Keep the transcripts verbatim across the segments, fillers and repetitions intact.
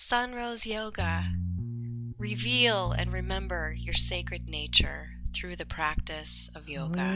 Sunrose Yoga. Reveal and remember your sacred nature through the practice of yoga.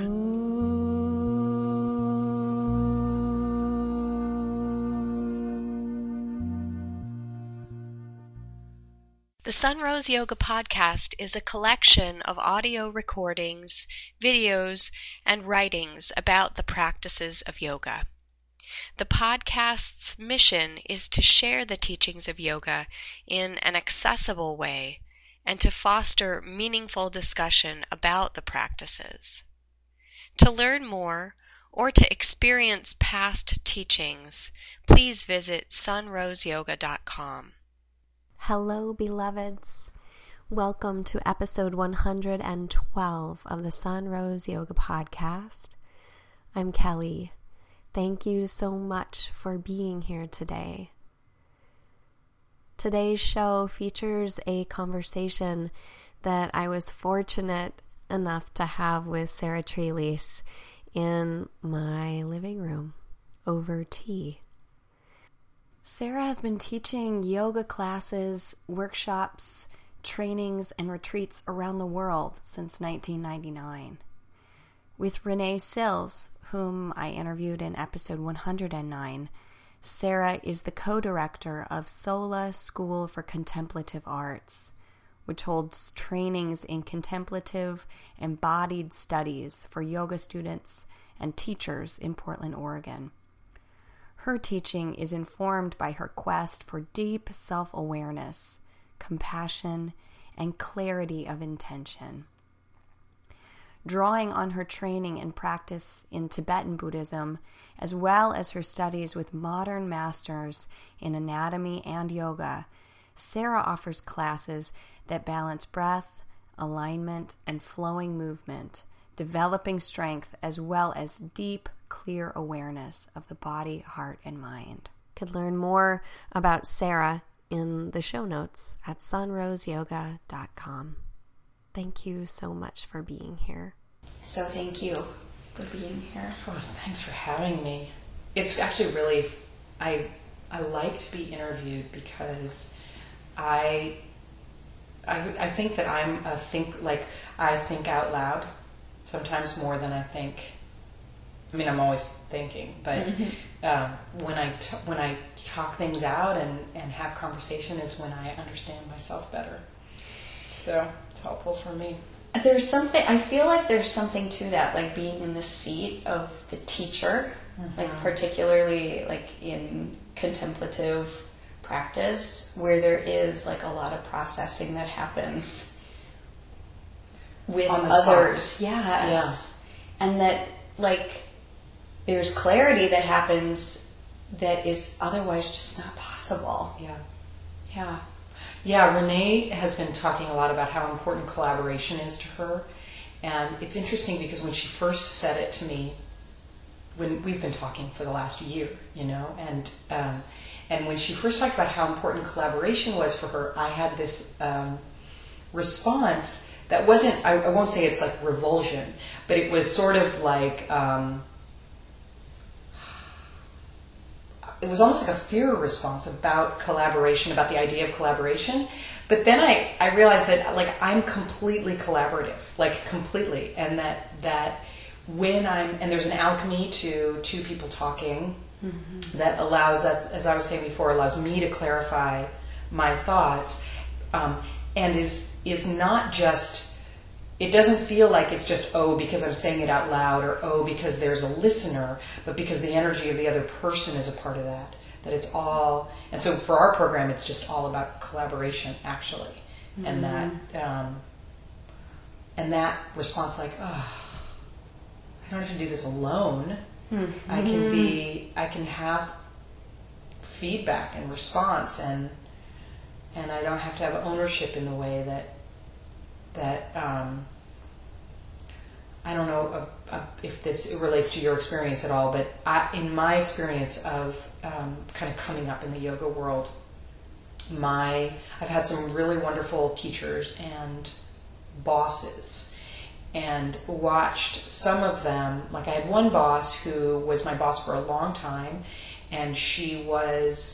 The Sunrose Yoga Podcast is a collection of audio recordings, videos, and writings about the practices of yoga. The podcast's mission is to share the teachings of yoga in an accessible way and to foster meaningful discussion about the practices. To learn more or to experience past teachings, please visit sunrose yoga dot com. Hello, beloveds. Welcome to episode one hundred twelve of the Sunrose Yoga Podcast. I'm Kelly. Thank you so much for being here today. Today's show features a conversation that I was fortunate enough to have with Sarah Trelease in my living room over tea. Sarah has been teaching yoga classes, workshops, trainings, and retreats around the world since nineteen ninety-nine. With Renee Sills, whom I interviewed in episode one hundred nine, Sarah is the co-director of Sola School for Contemplative Arts, which holds trainings in contemplative embodied studies for yoga students and teachers in Portland, Oregon. Her teaching is informed by her quest for deep self-awareness, compassion, and clarity of intention. Drawing on her training and practice in Tibetan Buddhism, as well as her studies with modern masters in anatomy and yoga, Sarah offers classes that balance breath, alignment, and flowing movement, developing strength as well as deep, clear awareness of the body, heart, and mind. You could learn more about Sarah in the show notes at sunrose yoga dot com. Thank you so much for being here. So thank you for being here. Oh, thanks for having me. It's actually really, I I like to be interviewed because I, I, I think that I'm a think, like I think out loud sometimes more than I think. I mean, I'm always thinking, but mm-hmm. um, when I t- when I talk things out and, and have conversation is when I understand myself better. So it's helpful for me. There's something, I feel like there's something to that, like being in the seat of the teacher, mm-hmm. like particularly like in contemplative practice, where there is like a lot of processing that happens with On the others. Spot. Yes. Yeah. And that like there's clarity that happens that is otherwise just not possible. Yeah. Yeah. Yeah, Renee has been talking a lot about how important collaboration is to her. And it's interesting because when she first said it to me, when we've been talking for the last year, you know, and um, and when she first talked about how important collaboration was for her, I had this um, response that wasn't, I, I won't say it's like revulsion, but it was sort of like, um, it was almost like a fear response about collaboration, about the idea of collaboration. But then I, I realized that like I'm completely collaborative, like completely. And that, that when I'm, and there's an alchemy to two people talking mm-hmm. that allows us, as I was saying before, allows me to clarify my thoughts, um, and is, is not just, it doesn't feel like it's just, oh, because I'm saying it out loud, or oh, because there's a listener, but because the energy of the other person is a part of that. That it's all, and so for our program, it's just all about collaboration, actually. Mm-hmm. And that, um, and that response, like, oh, I don't have to do this alone. Mm-hmm. I can be, I can have feedback and response, and and I don't have to have ownership in the way that that um, I don't know uh, uh, if this relates to your experience at all, but I, in my experience of um, kind of coming up in the yoga world, my I've had some really wonderful teachers and bosses, and watched some of them. Like I had one boss who was my boss for a long time, and she was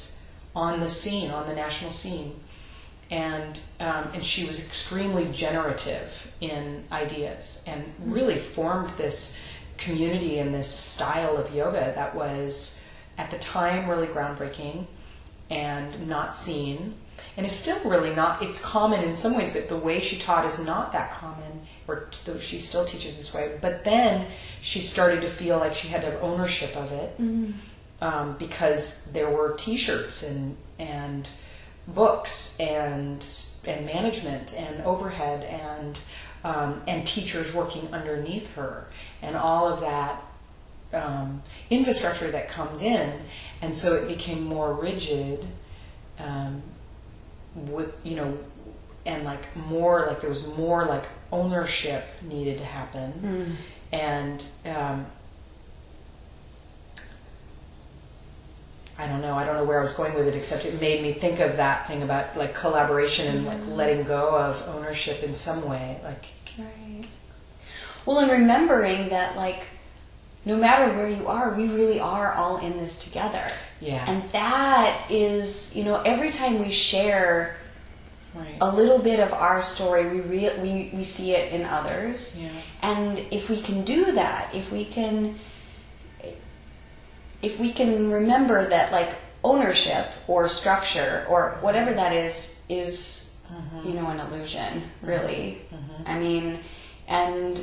on the scene, on the national scene. And um, and she was extremely generative in ideas and really formed this community and this style of yoga that was, at the time, really groundbreaking and not seen. And it's still really not, it's common in some ways, but the way she taught is not that common, or though she still teaches this way. But then she started to feel like she had to have ownership of it, mm. um, because there were t-shirts and and books and and management and overhead and um, and teachers working underneath her and all of that um, infrastructure that comes in, and so it became more rigid, um, with, you know, and like more like there was more like ownership needed to happen, mm. and um, I don't know. I don't know where I was going with it, except it made me think of that thing about like collaboration and like letting go of ownership in some way. Like, right. Well, and remembering that, like, no matter where you are, we really are all in this together. Yeah. And that is, you know, every time we share right. a little bit of our story, we re- we we see it in others. Yeah. And if we can do that, if we can. If we can remember that, like, ownership or structure or whatever that is, is, mm-hmm. you know, an illusion, really. Mm-hmm. I mean, and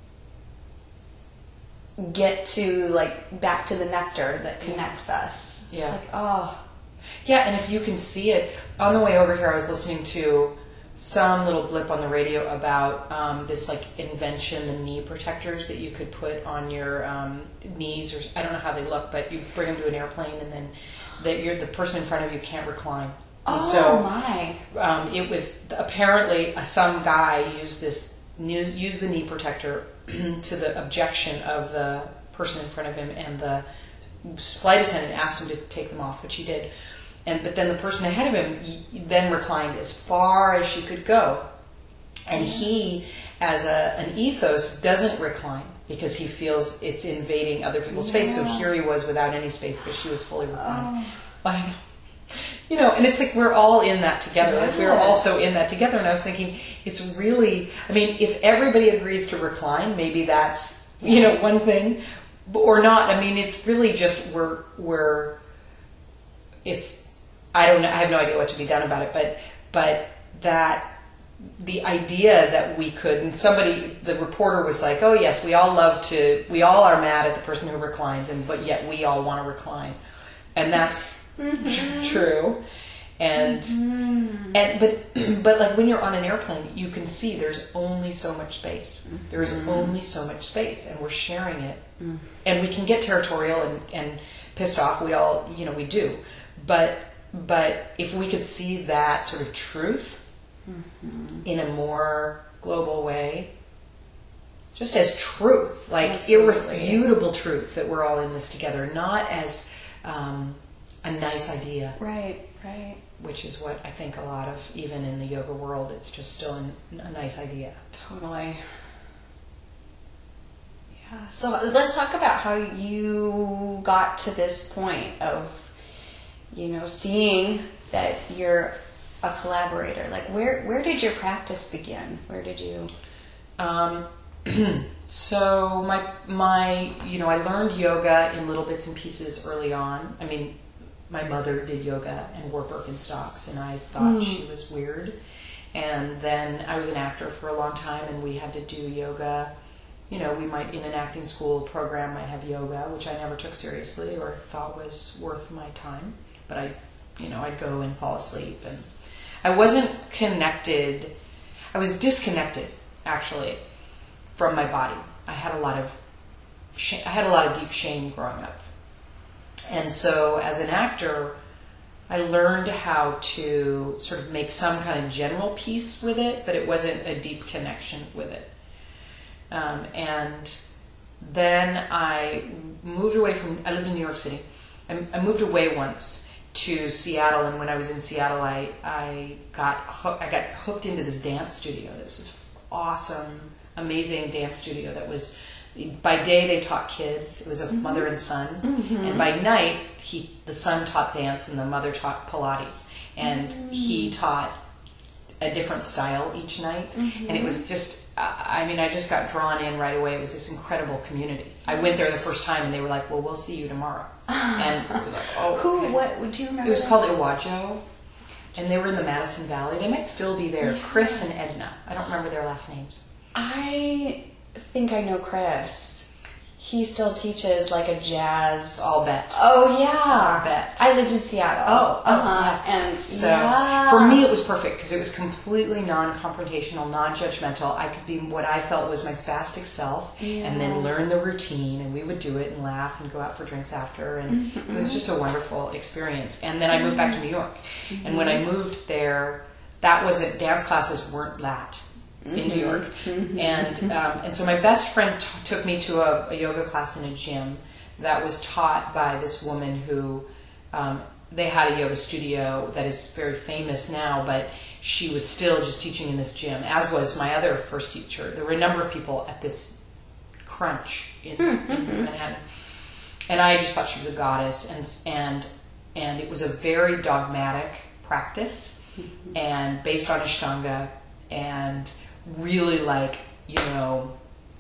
get to, like, back to the nectar that connects us. Yeah. Like, oh. Yeah, and if you can see it, on the way over here I was listening to some little blip on the radio about um, this like invention, the knee protectors that you could put on your um, knees, or I don't know how they look, but you bring them to an airplane and then that you're the person in front of you can't recline. And oh so, my! Um, it was apparently uh, some guy used this used the knee protector to the objection of the person in front of him, and the flight attendant asked him to take them off, which he did. And but then the person ahead of him then reclined as far as she could go, and he, as a, an ethos, doesn't recline because he feels it's invading other people's space. Yeah. So here he was without any space, but she was fully reclined. Oh. I know, you know, and it's like we're all in that together. Yes. Like we're also in that together. And I was thinking, it's really. I mean, if everybody agrees to recline, maybe that's you know one thing, or not. I mean, it's really just we're we're. It's. I don't know. I have no idea what to be done about it, but but that the idea that we could, and somebody, the reporter was like, "Oh yes, we all love to. We all are mad at the person who reclines, and but yet we all want to recline," and that's mm-hmm. true. And mm-hmm. and but but like when you're on an airplane, you can see there's only so much space. Mm-hmm. There is only so much space, and we're sharing it, mm-hmm. and we can get territorial and and pissed off. We all, you know, we do, but. But if we could see that sort of truth mm-hmm. in a more global way, just as truth, like Absolutely. irrefutable truth that we're all in this together, not as um, a nice idea. Right, right. Which is what I think a lot of, even in the yoga world, it's just still an, a nice idea. Totally. Yeah. So let's talk about how you got to this point of, you know, seeing that you're a collaborator. Like, where where did your practice begin? Where did you? Um, so my my you know I learned yoga in little bits and pieces early on. I mean, my mother did yoga and wore Birkenstocks, and I thought mm. she was weird. And then I was an actor for a long time, and we had to do yoga. You know, we might, in an acting school program, might have yoga, which I never took seriously or thought was worth my time. But I, you know, I'd go and fall asleep, and I wasn't connected. I was disconnected, actually, from my body. I had a lot of, sh- I had a lot of deep shame growing up, and so as an actor, I learned how to sort of make some kind of general peace with it, but it wasn't a deep connection with it. Um, and then I moved away from. I lived in New York City. I, I moved away once to Seattle, and when I was in Seattle, I I got ho- I got hooked into this dance studio. There was this awesome, amazing dance studio that was by day they taught kids. It was a mm-hmm. mother and son. Mm-hmm. And by night, he the son taught dance and the mother taught Pilates. And mm-hmm. he taught a different style each night. Mm-hmm. And it was just, I mean, I just got drawn in right away. It was this incredible community. I went there the first time and they were like, well, we'll see you tomorrow. And it was like, oh, Who, okay. what, do you remember? It was that? called Iwajo. And they were in the Madison Valley. They might still be there. Yeah. Chris and Edna. I don't remember their last names. I think I know Chris. He still teaches like a jazz. I'll bet. Oh yeah, I'll bet. I lived in Seattle. Oh, uh-huh. yeah. And so yeah. for me, it was perfect because it was completely non-confrontational, non-judgmental. I could be what I felt was my spastic self, yeah. and then learn the routine, and we would do it and laugh and go out for drinks after, and mm-hmm. it was just a wonderful experience. And then I moved back to New York, mm-hmm. and when I moved there, that wasn't dance classes weren't that. In New York, mm-hmm. and um, and so my best friend t- took me to a, a yoga class in a gym that was taught by this woman who um, they had a yoga studio that is very famous now, but she was still just teaching in this gym, as was my other first teacher. There were a number of people at this crunch in, mm-hmm. in Manhattan, and I just thought she was a goddess, and and and it was a very dogmatic practice, mm-hmm. and based on Ashtanga, and really like, you know,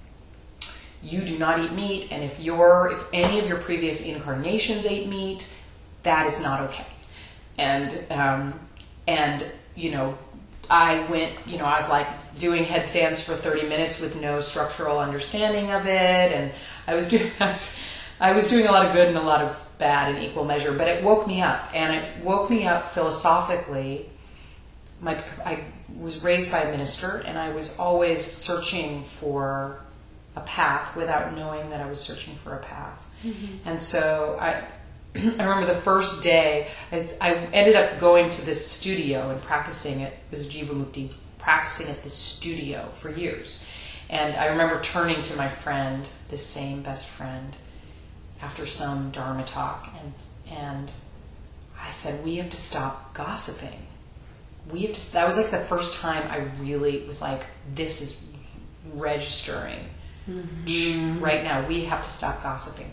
you do not eat meat, and if your if any of your previous incarnations ate meat, that is not okay. And um, and you know, I went, you know, I was like doing headstands for thirty minutes with no structural understanding of it, and I was doing I was, I was doing a lot of good and a lot of bad in equal measure, but it woke me up, and it woke me up philosophically. My I was raised by a minister, and I was always searching for a path without knowing that I was searching for a path. Mm-hmm. And so I I remember the first day, I, I ended up going to this studio and practicing it. It was Jivamukti, practicing at this studio for years. And I remember turning to my friend, this same best friend, after some Dharma talk, and and I said, we have to stop gossiping. We have to, that was like the first time I really was like, this is registering. Mm-hmm. Right now, we have to stop gossiping.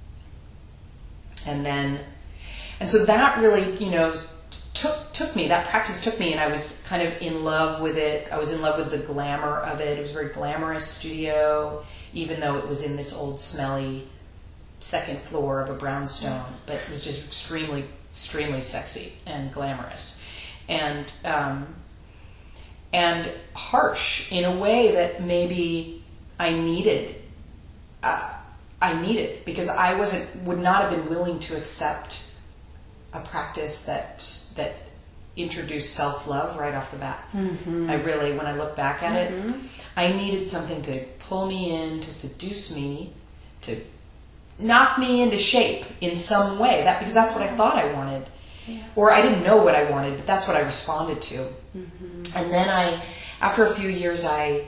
And then, and so that really, you know, took took me, that practice took me, and I was kind of in love with it. I was in love with the glamour of it. It was a very glamorous studio, even though it was in this old smelly second floor of a brownstone, but it was just extremely, extremely sexy and glamorous. And um, and harsh in a way that maybe I needed. Uh, I needed because I wasn't would not have been willing to accept a practice that that introduced self-love right off the bat. Mm-hmm. I really, when I look back at mm-hmm. it, I needed something to pull me in, to seduce me, to knock me into shape in some way. That because that's what I thought I wanted. Yeah. Or I didn't know what I wanted, but that's what I responded to. Mm-hmm. And then I, after a few years, I,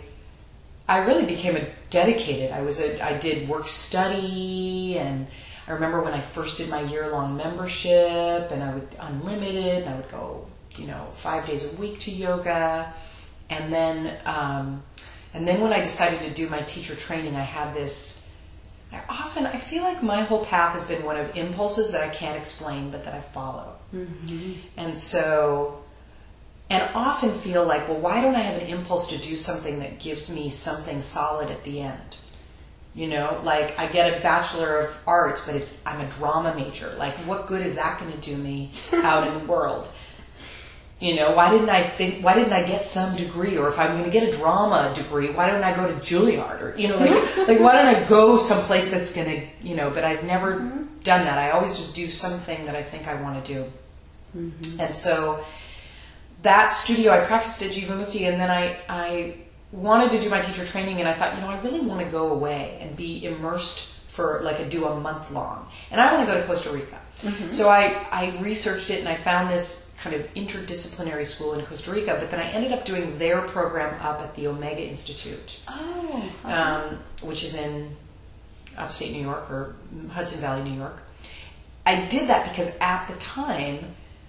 I really became a dedicated. I was a, I did work study, and I remember when I first did my year-long membership, and I would unlimited, and I would go, you know, five days a week to yoga, and then, um, and then when I decided to do my teacher training, I had this. I often, I feel like my whole path has been one of impulses that I can't explain, but that I follow. Mm-hmm. And so, and often feel like, well, why don't I have an impulse to do something that gives me something solid at the end? You know, like I get a Bachelor of Arts, but it's I'm a drama major. Like, what good is that going to do me out in the world? You know, why didn't I think? Why didn't I get some degree? Or if I'm going to get a drama degree, why don't I go to Juilliard? Or you know, like, like why don't I go someplace that's going to, you know? But I've never mm-hmm. done that. I always just do something that I think I want to do. Mm-hmm. And so that studio, I practiced at Jivamukti, and then I I wanted to do my teacher training, and I thought, you know, I really want to go away and be immersed for like a do a month long, and I want to go to Costa Rica. Mm-hmm. So I I researched it, and I found this kind of interdisciplinary school in Costa Rica, but then I ended up doing their program up at the Omega Institute, oh, okay. um, which is in upstate New York or Hudson Valley, New York. I did that because at the time,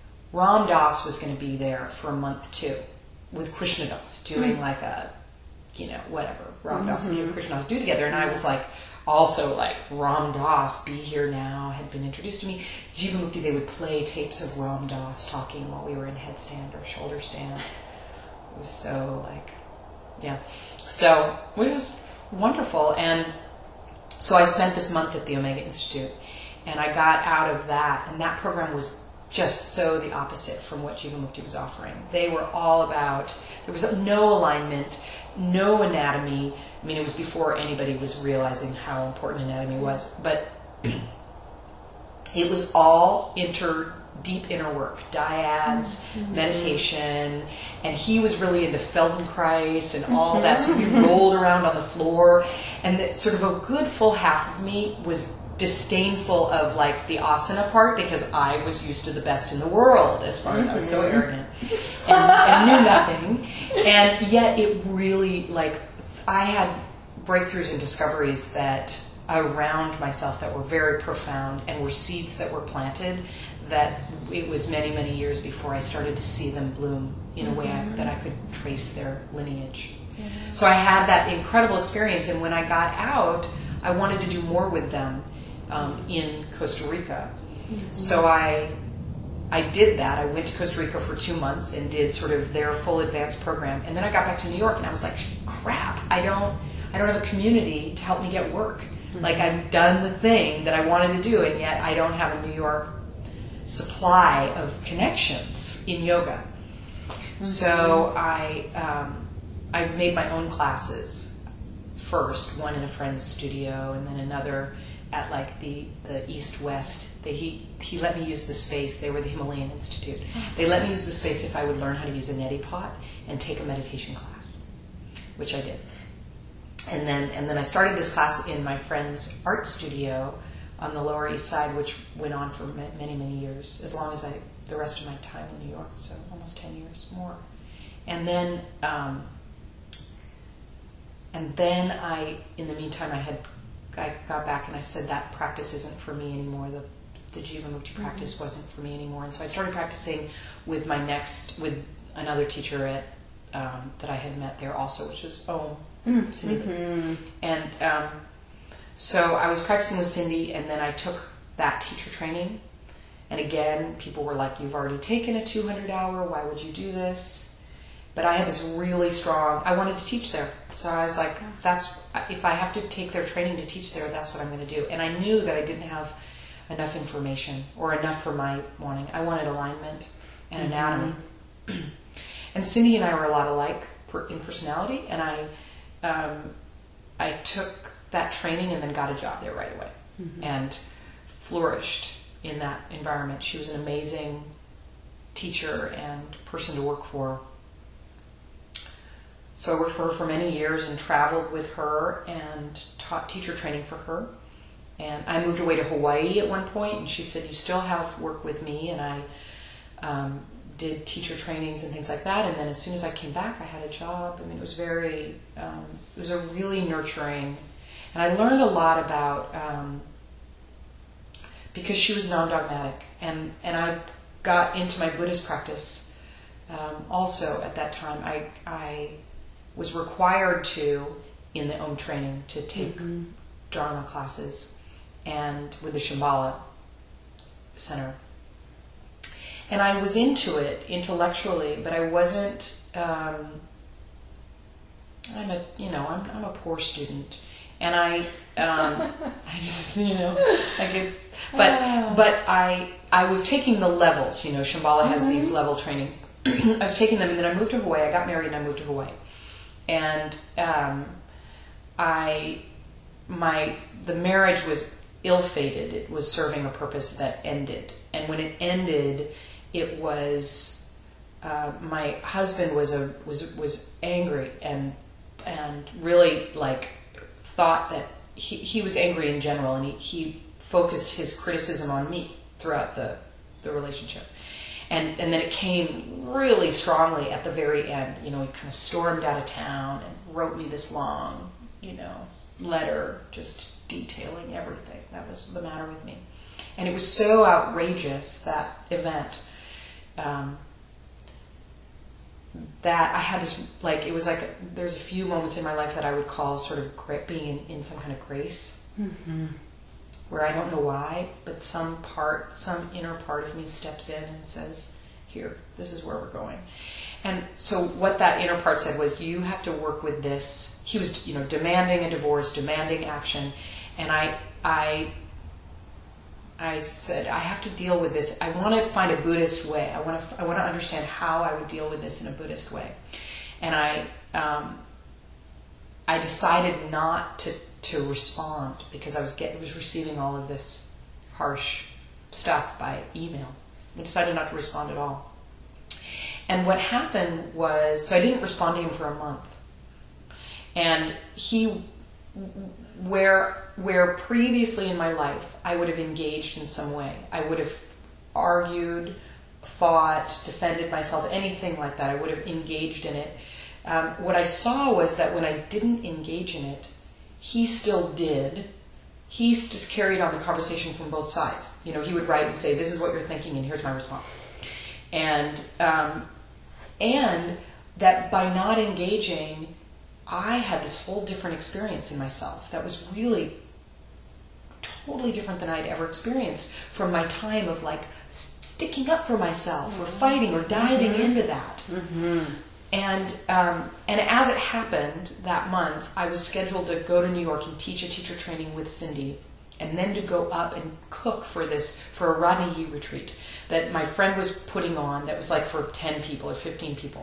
Ram Dass was going to be there for a month too, with Krishna Das, doing mm. like a you know, whatever, Ram Dass mm-hmm. and Krishna do together. And I was like, also like Ram Dass, Be Here Now, had been introduced to me. Jivamukti, they would play tapes of Ram Dass talking while we were in headstand or shoulder stand. It was so like, yeah. So it was wonderful. And so I spent this month at the Omega Institute, and I got out of that, and that program was just so the opposite from what Jivamukti was offering. They were all about, there was no alignment, no anatomy. I mean, it was before anybody was realizing how important anatomy was, but it was all inter, deep inner work, dyads, mm-hmm. meditation, and he was really into Feldenkrais and all mm-hmm. that, so we rolled around on the floor, and the, sort of a good full half of me was disdainful of like the asana part, because I was used to the best in the world as far as I was so arrogant and, and knew nothing, and yet it really, like, I had breakthroughs and discoveries that around myself that were very profound and were seeds that were planted, that it was many, many years before I started to see them bloom in a way I, that I could trace their lineage. Mm-hmm. So I had that incredible experience, and when I got out, I wanted to do more with them um, in Costa Rica. Mm-hmm. So I I did that. I went to Costa Rica for two months and did sort of their full advanced program. And then I got back to New York, and I was like, crap, I don't I don't have a community to help me get work. Mm-hmm. Like, I've done the thing that I wanted to do, and yet I don't have a New York supply of connections in yoga. Mm-hmm. So I um, I made my own classes first, one in a friend's studio, and then another at like the, the East-West. They, he, he let me use the space. They were the Himalayan Institute. They let me use the space if I would learn how to use a neti pot and take a meditation class, which I did. And then and then I started this class in my friend's art studio on the Lower East Side, which went on for many, many years, as long as I the rest of my time in New York, so almost ten years more. And then um, and then I, in the meantime, I had I got back and I said that practice isn't for me anymore. The the Jivamukti practice mm-hmm. wasn't for me anymore, and so I started practicing with my next with another teacher at um, that I had met there also, which was Om. Mm, Cindy. Mm-hmm. And um, so I was practicing with Cindy, and then I took that teacher training. And again, people were like, you've already taken a two hundred hour, why would you do this? But I had this really strong, I wanted to teach there. So I was like, that's, if I have to take their training to teach there, that's what I'm going to do. And I knew that I didn't have enough information, or enough for my wanting. I wanted alignment and mm-hmm. anatomy. And Cindy and I were a lot alike in personality, and I Um, I took that training and then got a job there right away mm-hmm. and flourished in that environment. She was an amazing teacher and person to work for. So I worked for her for many years and traveled with her and taught teacher training for her. And I moved away to Hawaii at one point, and she said, you still have work with me. And I um, did teacher trainings and things like that, and then as soon as I came back, I had a job. I mean, it was very, um, it was a really nurturing, and I learned a lot about, um, because she was non-dogmatic, and, and I got into my Buddhist practice um, also at that time. I, I was required to, in the Om training, to take mm-hmm. Dharma classes, and with the Shambhala Center. And I was into it intellectually, but I wasn't. Um, I'm a, you know, I'm, I'm a poor student, and I, um, I just, you know, I get, but, but I, I was taking the levels. You know, Shambhala has mm-hmm. these level trainings. I was taking them, and then I moved to Hawaii. I got married, and I moved to Hawaii, and um, I, my, the marriage was ill-fated. It was serving a purpose that ended, and when it ended, it was uh, my husband was a was was angry and and really like thought that he, he was angry in general, and he, he focused his criticism on me throughout the the relationship, and and then it came really strongly at the very end. You know, he kind of stormed out of town and wrote me this long, you know, letter just detailing everything that was the matter with me, and it was so outrageous, that event. Um, that I had this, like, it was like, there's a few moments in my life that I would call sort of gra- being in, in some kind of grace, mm-hmm. where I don't know why, but some part, some inner part of me steps in and says, here, this is where we're going. And so what that inner part said was, you have to work with this. He was, you know, demanding a divorce, demanding action. And I, I, I said, I have to deal with this. I want to find a Buddhist way. I want to, I want to understand how I would deal with this in a Buddhist way. And I, um, I decided not to, to respond because I was get, was receiving all of this harsh stuff by email. I decided not to respond at all. And what happened was, so I didn't respond to him for a month. And he, where where previously in my life I would have engaged in some way, I would have argued, fought, defended myself, anything like that, I would have engaged in it. Um, what I saw was that when I didn't engage in it, he still did. He just carried on the conversation from both sides. You know, he would write and say, this is what you're thinking and here's my response. And um, and that by not engaging, I had this whole different experience in myself that was really totally different than I'd ever experienced from my time of like sticking up for myself mm-hmm. or fighting or diving mm-hmm. into that. Mm-hmm. And um, and as it happened that month, I was scheduled to go to New York and teach a teacher training with Cindy, and then to go up and cook for this for a Rodney Yee retreat that my friend was putting on. That was like for ten people or fifteen people.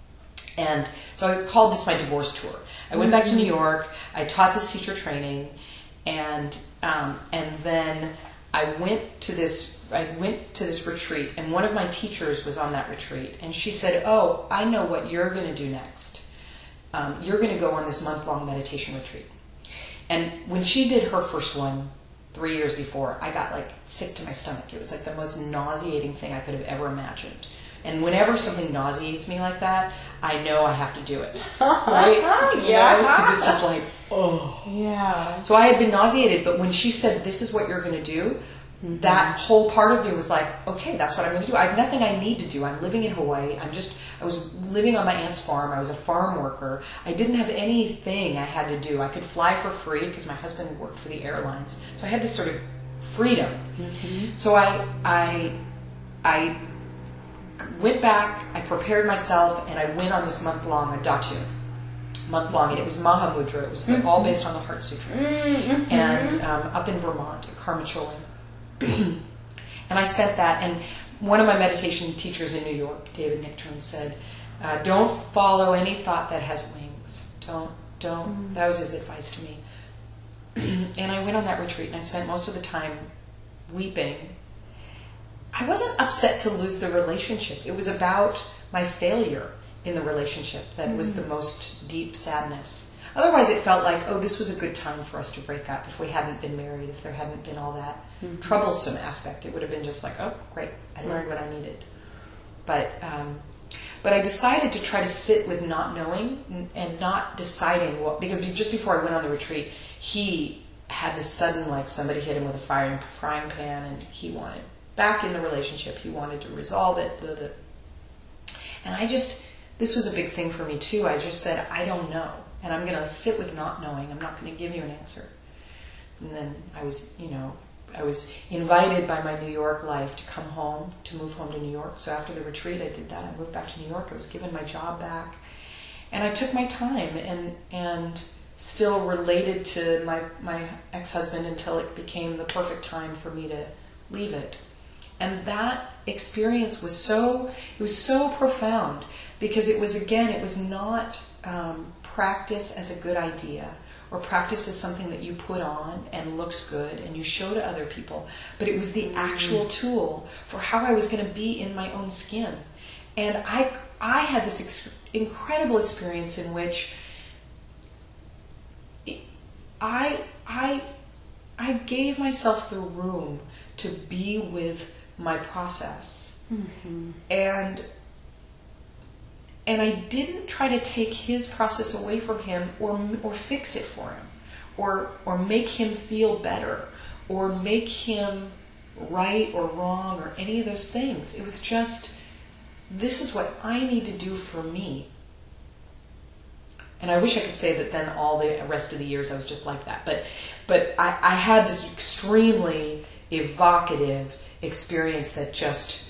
And so I called this my divorce tour. I went back to New York. I taught this teacher training, and um, and then I went to this. I went to this retreat, and one of my teachers was on that retreat, and she said, "Oh, I know what you're going to do next. Um, you're going to go on this month-long meditation retreat." And when she did her first one three years before, I got like sick to my stomach. It was like the most nauseating thing I could have ever imagined. And whenever something nauseates me like that, I know I have to do it. Right? Yeah. Because it's just like, oh. Yeah. So I had been nauseated, but when she said, this is what you're going to do, mm-hmm. that whole part of me was like, okay, that's what I'm going to do. I have nothing I need to do. I'm living in Hawaii. I'm just, I was living on my aunt's farm. I was a farm worker. I didn't have anything I had to do. I could fly for free because my husband worked for the airlines. So I had this sort of freedom. Mm-hmm. So I, I, I, went back, I prepared myself, and I went on this month-long adatu. Month-long, and it was Mahamudra. It was mm-hmm. all based on the Heart Sutra. Mm-hmm. And um, up in Vermont, at Carmichael. And I spent that, and one of my meditation teachers in New York, David Nichtern, said, uh, don't follow any thought that has wings. Don't, don't. Mm-hmm. That was his advice to me. And I went on that retreat, and I spent most of the time weeping. I wasn't upset to lose the relationship. It was about my failure in the relationship that mm-hmm. was the most deep sadness. Otherwise, it felt like, oh, this was a good time for us to break up. If we hadn't been married, if there hadn't been all that mm-hmm. troublesome aspect, it would have been just like, oh, great, I learned what I needed. But um, but I decided to try to sit with not knowing and, and not deciding what, because just before I went on the retreat, he had this sudden, like somebody hit him with a frying, frying pan, and he wanted back in the relationship. He wanted to resolve it. Blah, blah. And I just, this was a big thing for me too. I just said, I don't know. And I'm going to sit with not knowing. I'm not going to give you an answer. And then I was, you know, I was invited by my New York life to come home, to move home to New York. So after the retreat, I did that. I moved back to New York. I was given my job back. And I took my time and, and still related to my, my ex-husband until it became the perfect time for me to leave it. And that experience was so, it was so profound because it was, again, it was not um, practice as a good idea or practice as something that you put on and looks good and you show to other people, but it was the actual tool for how I was going to be in my own skin. And I, I had this ex- incredible experience in which it, I, I, I gave myself the room to be with my process. Mm-hmm. And and I didn't try to take his process away from him or or fix it for him or or make him feel better or make him right or wrong or any of those things. It was just this is what I need to do for me. And I wish I could say that then all the rest of the years I was just like that. But but I, I had this extremely evocative experience that just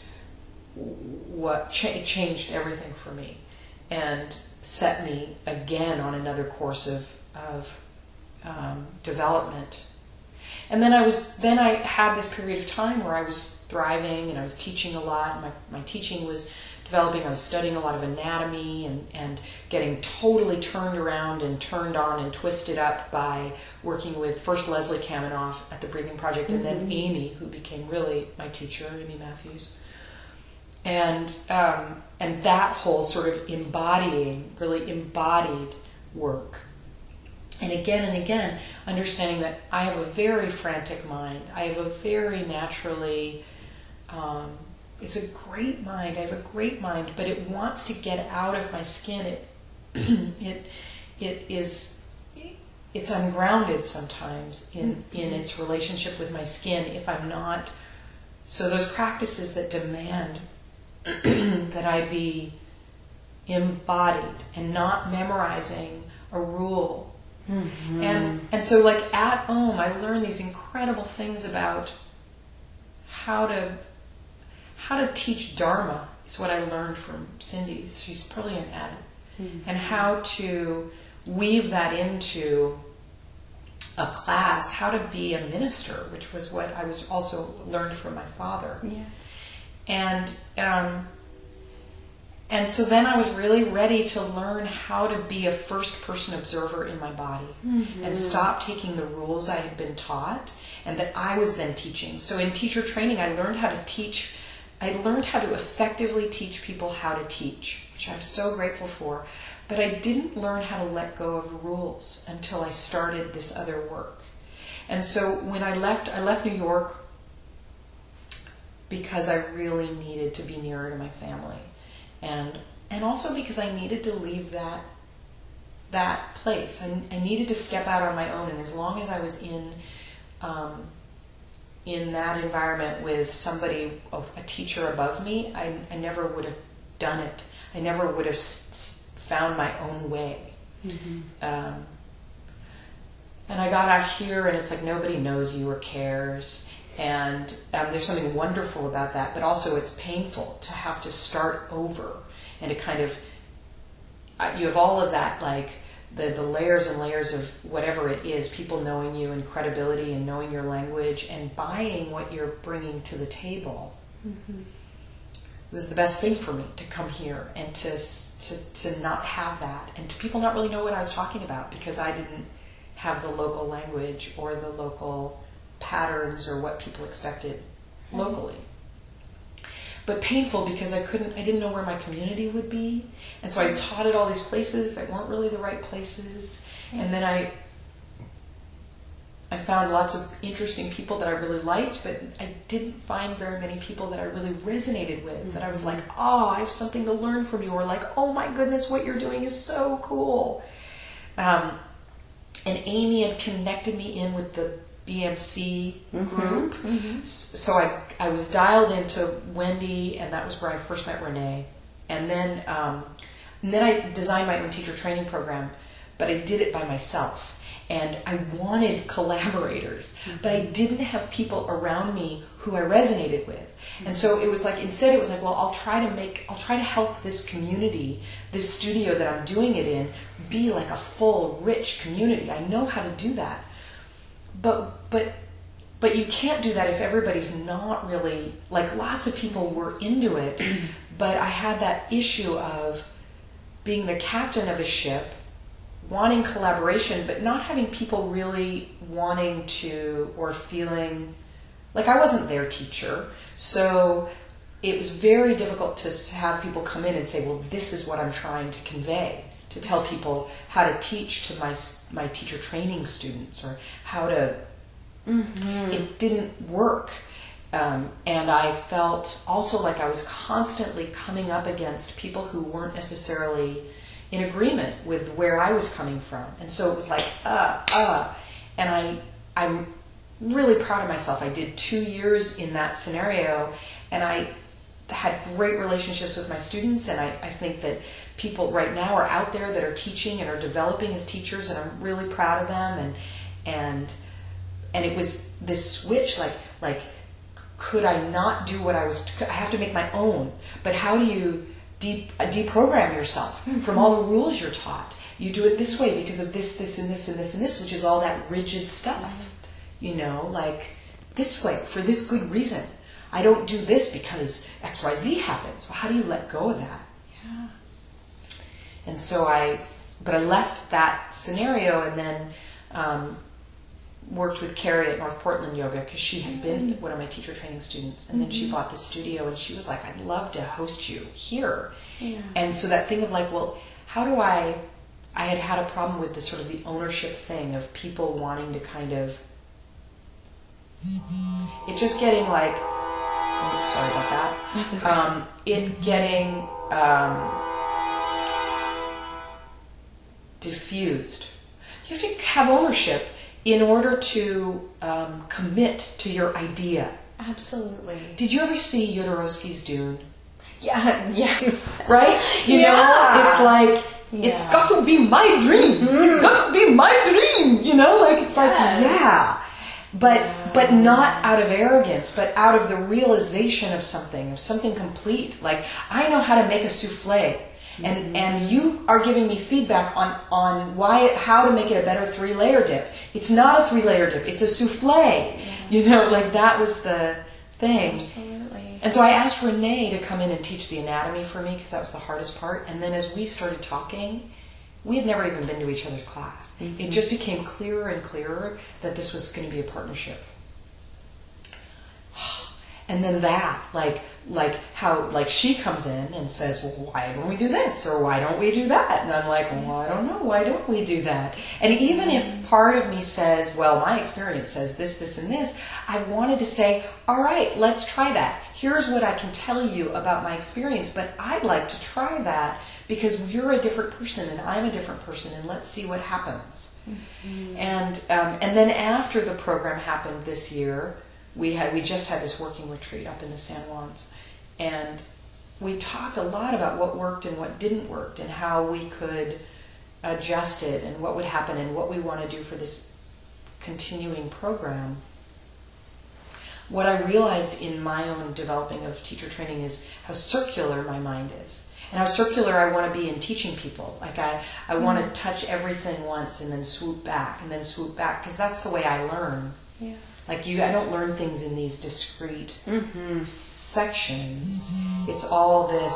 what cha- changed everything for me and set me again on another course of of um, development. And then I was then I had this period of time where I was thriving and I was teaching a lot. My my teaching was developing. I was studying a lot of anatomy and, and getting totally turned around and turned on and twisted up by working with first Leslie Kaminoff at the Breathing Project and mm-hmm. then Amy, who became really my teacher, Amy Matthews. And um, and that whole sort of embodying, really embodied work. And again and again, understanding that I have a very frantic mind. I have a very naturally... Um, It's a great mind. I have a great mind, but it wants to get out of my skin. It, it, it is, it's ungrounded sometimes in mm-hmm. in its relationship with my skin if I'm not. So those practices that demand that I be embodied and not memorizing a rule, mm-hmm. and and so like at Om, I learned these incredible things about how to. How to teach Dharma is what I learned from Cindy. She's brilliant at it. Mm-hmm. And how to weave that into a class, how to be a minister, which was what I was also learned from my father. Yeah. And um, and so then I was really ready to learn how to be a first-person observer in my body mm-hmm. and stop taking the rules I had been taught and that I was then teaching. So in teacher training, I learned how to teach I learned how to effectively teach people how to teach, which I'm so grateful for. But I didn't learn how to let go of rules until I started this other work. And so when I left, I left New York because I really needed to be nearer to my family. And and also because I needed to leave that that place. I, I needed to step out on my own. And as long as I was in... Um, in that environment with somebody, a teacher above me, I, I never would have done it. I never would have s- found my own way. Mm-hmm. Um, and I got out here and it's like nobody knows you or cares. And um, there's something wonderful about that, but also it's painful to have to start over and to kind of, uh, you have all of that like, The, the layers and layers of whatever it is, people knowing you and credibility and knowing your language and buying what you're bringing to the table. Mm-hmm. It was the best thing for me to come here and to, to to not have that and to people not really know what I was talking about because I didn't have the local language or the local patterns or what people expected mm-hmm. locally. But painful because I couldn't, I didn't know where my community would be. And so I taught at all these places that weren't really the right places. And then I I found lots of interesting people that I really liked, but I didn't find very many people that I really resonated with. Mm-hmm. That I was like, oh, I have something to learn from you. Or like, oh my goodness, what you're doing is so cool. Um, and Amy had connected me in with the B M C group. Mm-hmm. Mm-hmm. So I I was dialed into Wendy, and that was where I first met Renee. And then um, and then I designed my own teacher training program, but I did it by myself. And I wanted collaborators, mm-hmm. but I didn't have people around me who I resonated with. Mm-hmm. And so it was like, instead it was like, well, I'll try to make, I'll try to help this community, this studio that I'm doing it in, be like a full, rich community. I know how to do that. But but but you can't do that if everybody's not really, like lots of people were into it, but I had that issue of being the captain of a ship, wanting collaboration, but not having people really wanting to or feeling, like I wasn't their teacher, so it was very difficult to have people come in and say, well, this is what I'm trying to convey. To tell people how to teach to my my teacher training students or how to... Mm-hmm. It didn't work. Um, and I felt also like I was constantly coming up against people who weren't necessarily in agreement with where I was coming from. And so it was like, uh, uh. And I, I'm really proud of myself. I did two years in that scenario, and I had great relationships with my students, and I, I think that people right now are out there that are teaching and are developing as teachers, and I'm really proud of them. And and and it was this switch, like like could I not do what I was? I have to make my own. But how do you de- deprogram yourself from all the rules you're taught? You do it this way because of this, this, and this, and this, and this, which is all that rigid stuff. You know, like this way for this good reason. I don't do this because X Y Z happens. Well, how do you let go of that? Yeah. And so I, but I left that scenario and then um, worked with Carrie at North Portland Yoga because she had been one of my teacher training students. And then she bought the studio and she was like, I'd love to host you here. Yeah. And so that thing of like, well, how do I, I had had a problem with this sort of the ownership thing of people wanting to kind of, it just getting like, oh, sorry about that. That's okay. Um, it getting um, diffused. You have to have ownership in order to um, commit to your idea. Absolutely. Did you ever see Jodorowsky's Dune? Yeah, yes. Right? You Yeah. know, it's like, Yeah. it's got to be my dream. It's got to be my dream. You know, like, it's like, Yes. yeah. But Yeah. but not out of arrogance, but out of the realization of something, of something complete. Like, I know how to make a souffle. And Mm-hmm. and you are giving me feedback on, on why how to make it a better three-layer dip. It's not a three-layer dip. It's a souffle. You know, like that was the thing. Absolutely. And so I asked Renee to come in and teach the anatomy for me because that was the hardest part. And then as we started talking, we had never even been to each other's class. Mm-hmm. It just became clearer and clearer that this was going to be a partnership. And then that, like, like how, like she comes in and says, well, why don't we do this? Or why don't we do that? And I'm like, well, I don't know. Why don't we do that? And even if part of me says, well, my experience says this, this, and this, I wanted to say, all right, let's try that. Here's what I can tell you about my experience, but I'd like to try that because you're a different person and I'm a different person, and let's see what happens. Mm-hmm. And um, and then after the program happened this year, we had we just had this working retreat up in the San Juans, and we talked a lot about what worked and what didn't work, and how we could adjust it, and what would happen, and what we want to do for this continuing program. What I realized in my own developing of teacher training is how circular my mind is. And how circular I want to be in teaching people. Like I, I want to touch everything once and then swoop back and then swoop back, because that's the way I learn. Yeah. Like you, I don't learn things in these discrete Mm-hmm. sections. Mm-hmm. It's all this.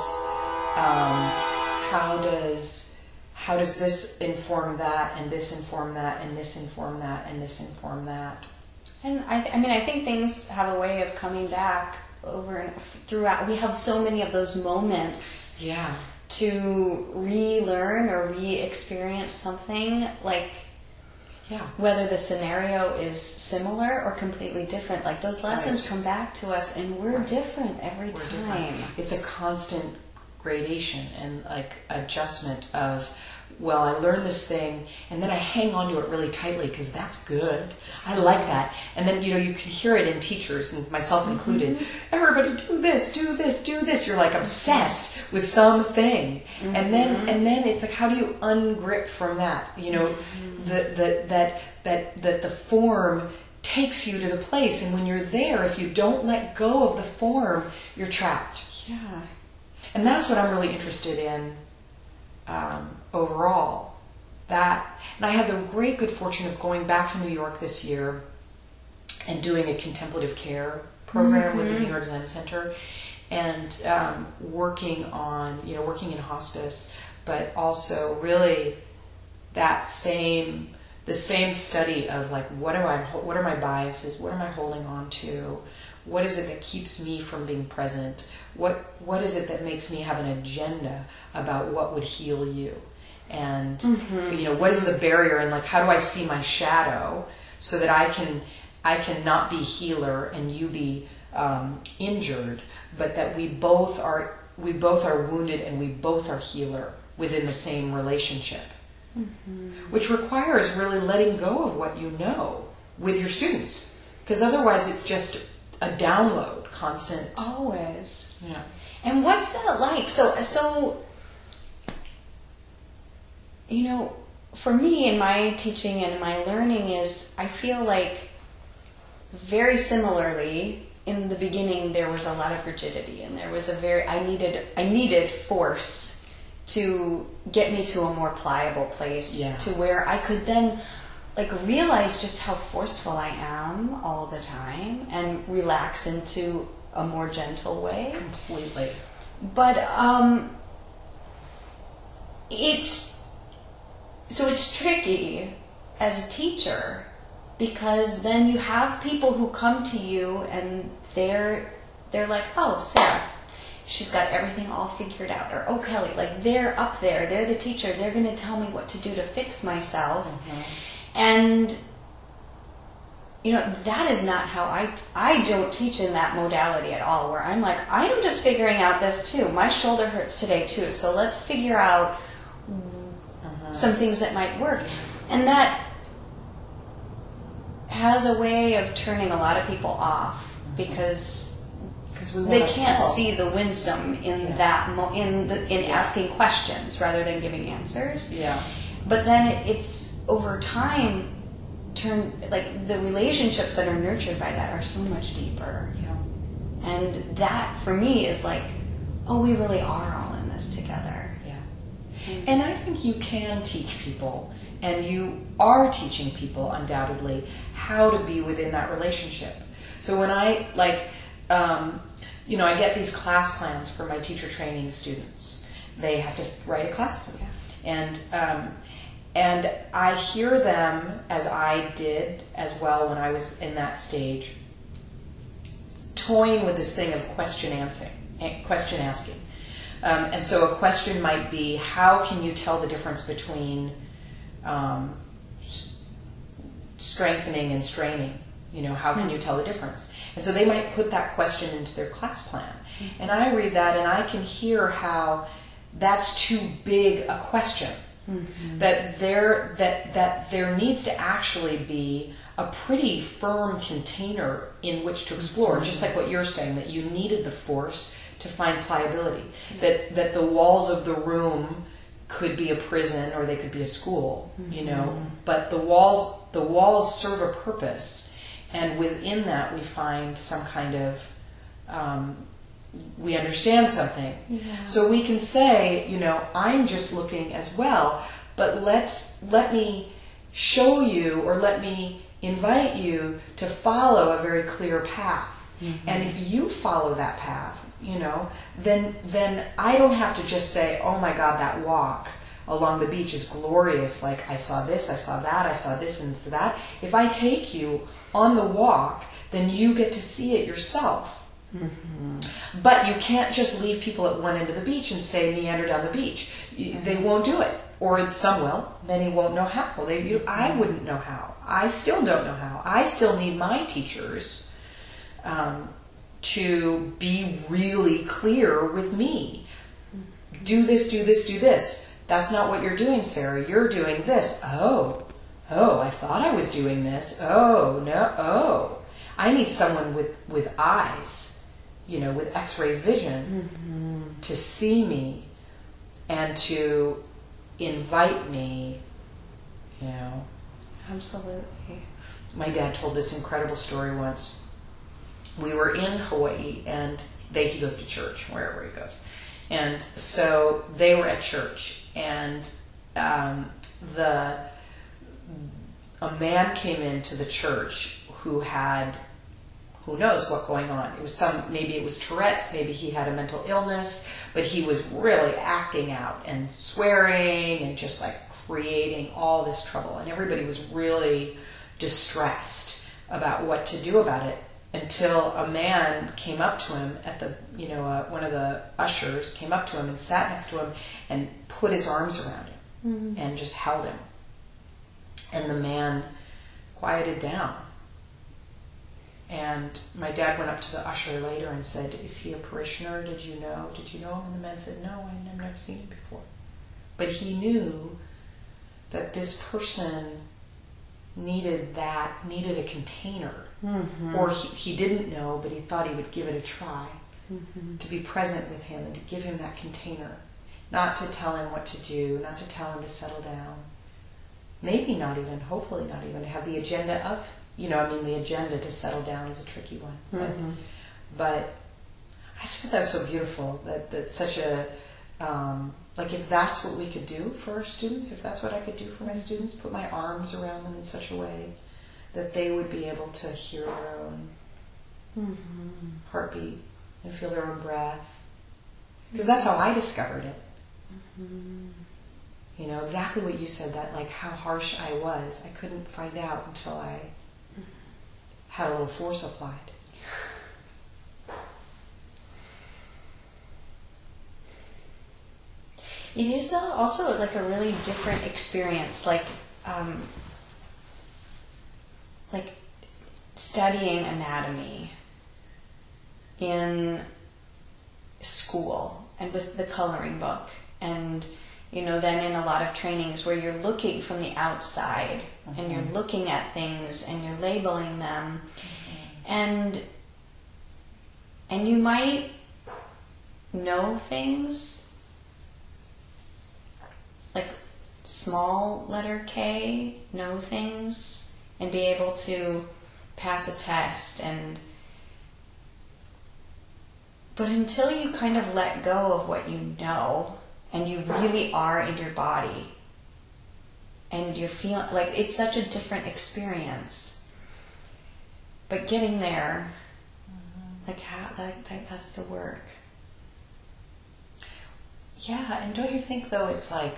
Um, how does how does this inform that, and this inform that, and this inform that, and this inform that? And I, I mean, I think things have a way of coming back over and throughout. We have so many of those moments Yeah. to relearn or re-experience something, like Yeah. whether the scenario is similar or completely different. Like those lessons Right. come back to us, and we're Right. different every We're time. different. It's a constant gradation and like adjustment of, well, I learned this thing and then I hang on to it really tightly because that's good. I like that. And then, you know, you can hear it in teachers, and myself included. Mm-hmm. Everybody do this, do this, do this. You're like obsessed with something. Mm-hmm. And then and then it's like, how do you ungrip from that? You know, mm-hmm. the, the, that, that, that the form takes you to the place. And when you're there, if you don't let go of the form, you're trapped. Yeah. And that's what I'm really interested in um, overall. That, and I had the great good fortune of going back to New York this year and doing a contemplative care program mm-hmm. with the New York Zen Center, and um, working on, you know, working in hospice, but also really that same, the same study of like, what am I, what are my biases? What am I holding on to? What is it that keeps me from being present? What What is it that makes me have an agenda about what would heal you? And, mm-hmm. you know, what is the barrier? And like, how do I see my shadow so that I can, I can not be healer and you be um, injured, but that we both are, we both are wounded and we both are healer within the same relationship, mm-hmm. which requires really letting go of what you know with your students, because otherwise it's just a download, constant. Always. Yeah. And what's that like? So, so, you know, for me in my teaching and my learning is, I feel like very similarly, in the beginning there was a lot of rigidity, and there was a very, I needed, I needed force to get me to a more pliable place, yeah. to where I could then like realize just how forceful I am all the time and relax into a more gentle way. Completely. But um, it's, so it's tricky as a teacher, because then you have people who come to you and they're they're like, oh, Sarah, she's got everything all figured out. Or, oh, Kelly, like they're up there, they're the teacher, they're going to tell me what to do to fix myself. Mm-hmm. And, you know, that is not how I, I don't teach in that modality at all, where I'm like, I am just figuring out this too. My shoulder hurts today too, so let's figure out mm-hmm. some things that might work. And that has a way of turning a lot of people off, because because we they can't help. see the wisdom in yeah. that mo- in the in yeah. asking questions rather than giving answers. Yeah. But then it, it's over time turn like the relationships that are nurtured by that are so much deeper. Yeah. And that for me is like, oh, we really are all in this together. Yeah. Mm-hmm. And I think you can teach people, and you are teaching people undoubtedly, how to be within that relationship. So when I, like, um, you know, I get these class plans for my teacher training students. They have to write a class plan. And, um, and I hear them, as I did as well when I was in that stage, toying with this thing of question answering, question asking. Um, and so a question might be, how can you tell the difference between um, s- strengthening and straining? You know, how can mm-hmm. you tell the difference? And so they might put that question into their class plan. Mm-hmm. And I read that and I can hear how that's too big a question. Mm-hmm. That there that that there needs to actually be a pretty firm container in which to explore, mm-hmm. just like what you're saying, that you needed the force to find pliability. Mm-hmm. That that the walls of the room could be a prison or they could be a school, mm-hmm. you know. But the walls the walls serve a purpose, and within that we find some kind of um, we understand something. Yeah. So we can say, you know, I'm just looking as well, but let's let me show you, or let me invite you to follow a very clear path. Mm-hmm. And if you follow that path, you know, then then I don't have to just say, oh my God, that walk along the beach is glorious. Like I saw this, I saw that, I saw this and so that. If I take you on the walk, then you get to see it yourself. Mm-hmm. But you can't just leave people at one end of the beach and say meander down the beach. Mm-hmm. They won't do it, or some will. Many won't know how. Well, they, you, I wouldn't know how. I still don't know how. I still need my teachers um, to be really clear with me. Do this, do this, do this. That's not what you're doing, Sarah. You're doing this. Oh, oh, I thought I was doing this. Oh, no, oh. I need someone with, with eyes, you know, with X-ray vision mm-hmm. to see me and to invite me, you know. Absolutely. My dad told this incredible story once. We were in Hawaii, and they, he goes to church, wherever he goes. And so they were at church, and um, the a man came into the church who had, who knows what going on. It was some, maybe it was Tourette's, maybe he had a mental illness, but he was really acting out and swearing and just like creating all this trouble. And everybody was really distressed about what to do about it, until a man came up to him at the, you know, uh, one of the ushers came up to him and sat next to him and put his arms around him mm-hmm. and just held him. And the man quieted down. And my dad went up to the usher later and said, is he a parishioner? Did you know? Did you know him? And the man said, no, I've never seen him before. But he knew that this person needed that, needed a container. Mm-hmm. Or he, he didn't know, but he thought he would give it a try. mm-hmm. to be present with him and to give him that container, not to tell him what to do, not to tell him to settle down, maybe not even, hopefully not even, to have the agenda of, you know, I mean, the agenda to settle down is a tricky one. Mm-hmm. But, but I just thought that was so beautiful, that, that such a, um, like if that's what we could do for our students, if that's what I could do for my students, put my arms around them in such a way that they would be able to hear their own mm-hmm. heartbeat and feel their own breath. Because that's how I discovered it. Mm-hmm. You know, exactly what you said, that like how harsh I was. I couldn't find out until I had a little force applied. It is also like a really different experience, like um, like studying anatomy in school and with the coloring book, and you know, then in a lot of trainings where you're looking from the outside mm-hmm. and you're looking at things and you're labeling them, mm-hmm. and and you might know things like small letter K, know things, and be able to pass a test, and but until you kind of let go of what you know and you really are in your body and you're feeling like it's such a different experience, but getting there, mm-hmm. like how that, that that's the work. Yeah, and don't you think though it's like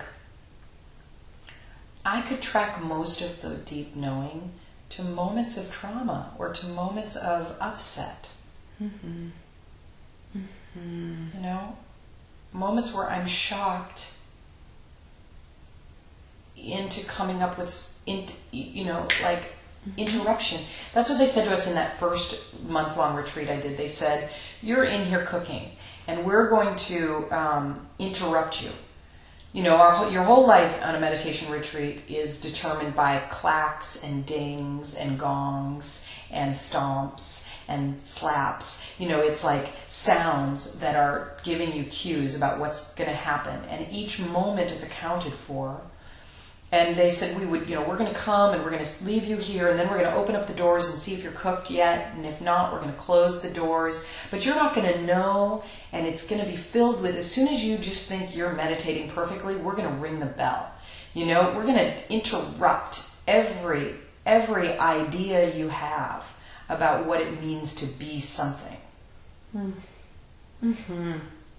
I could track most of the deep knowing to moments of trauma or to moments of upset. Mm-hmm. Mm-hmm. You know, moments where I'm shocked into coming up with, you know, like mm-hmm. interruption. That's what they said to us in that first month-long retreat I did. They said, you're in here cooking and we're going to um, interrupt you. You know, our, your whole life on a meditation retreat is determined by clacks and dings and gongs and stomps and slaps. You know, it's like sounds that are giving you cues about what's going to happen. And each moment is accounted for. And they said we would, you know, we're going to come and we're going to leave you here, and then we're going to open up the doors and see if you're cooked yet. And if not, we're going to close the doors. But you're not going to know, and it's going to be filled with, as soon as you just think you're meditating perfectly, we're going to ring the bell. You know, we're going to interrupt every every idea you have about what it means to be something. Mm-hmm.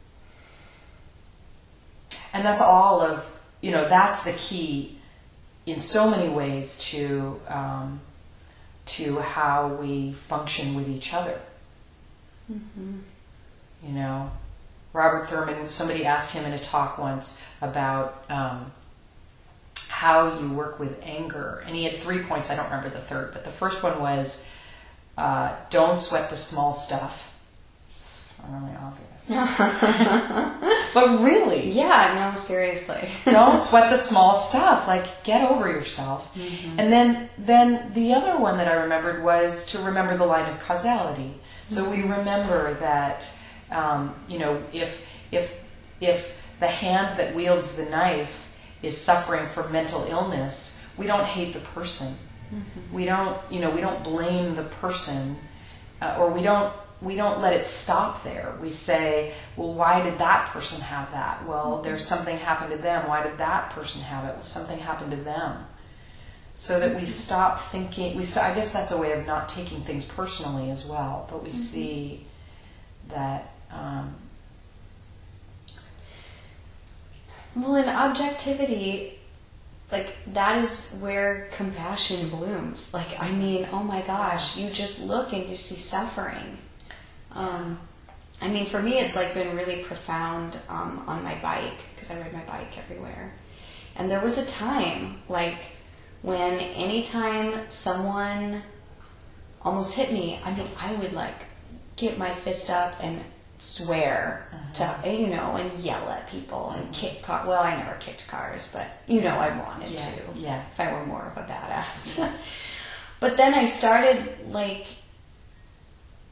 And that's all of, you know, that's the key in so many ways to um, to how we function with each other. Mm-hmm. You know, Robert Thurman, somebody asked him in a talk once about um, how you work with anger, and he had three points. I don't remember the third, but the first one was uh, don't sweat the small stuff. It's really obvious. But really, yeah, no, seriously. Don't sweat the small stuff. Like, get over yourself. Mm-hmm. And then, then the other one that I remembered was to remember the line of causality. So mm-hmm. we remember that, um, you know, if if if the hand that wields the knife is suffering from mental illness, we don't hate the person. Mm-hmm. We don't, you know, we don't blame the person, uh, or we don't. We don't let it stop there. We say, well, why did that person have that? Well, there's something happened to them. Why did that person have it? Well, something happened to them. So that we stop thinking, we st- I guess that's a way of not taking things personally as well, but we mm-hmm. see that... Um, well, in objectivity, like, that is where compassion blooms. Like, I mean, oh my gosh, you just look and you see suffering. Um, I mean, for me, it's like been really profound um, on my bike, because I ride my bike everywhere. And there was a time, like, when anytime someone almost hit me, I mean, I would like get my fist up and swear uh-huh. to, you know, and yell at people and uh-huh. kick cars. Well, I never kicked cars, but you know, I wanted yeah. to. Yeah. If I were more of a badass. But then I started like.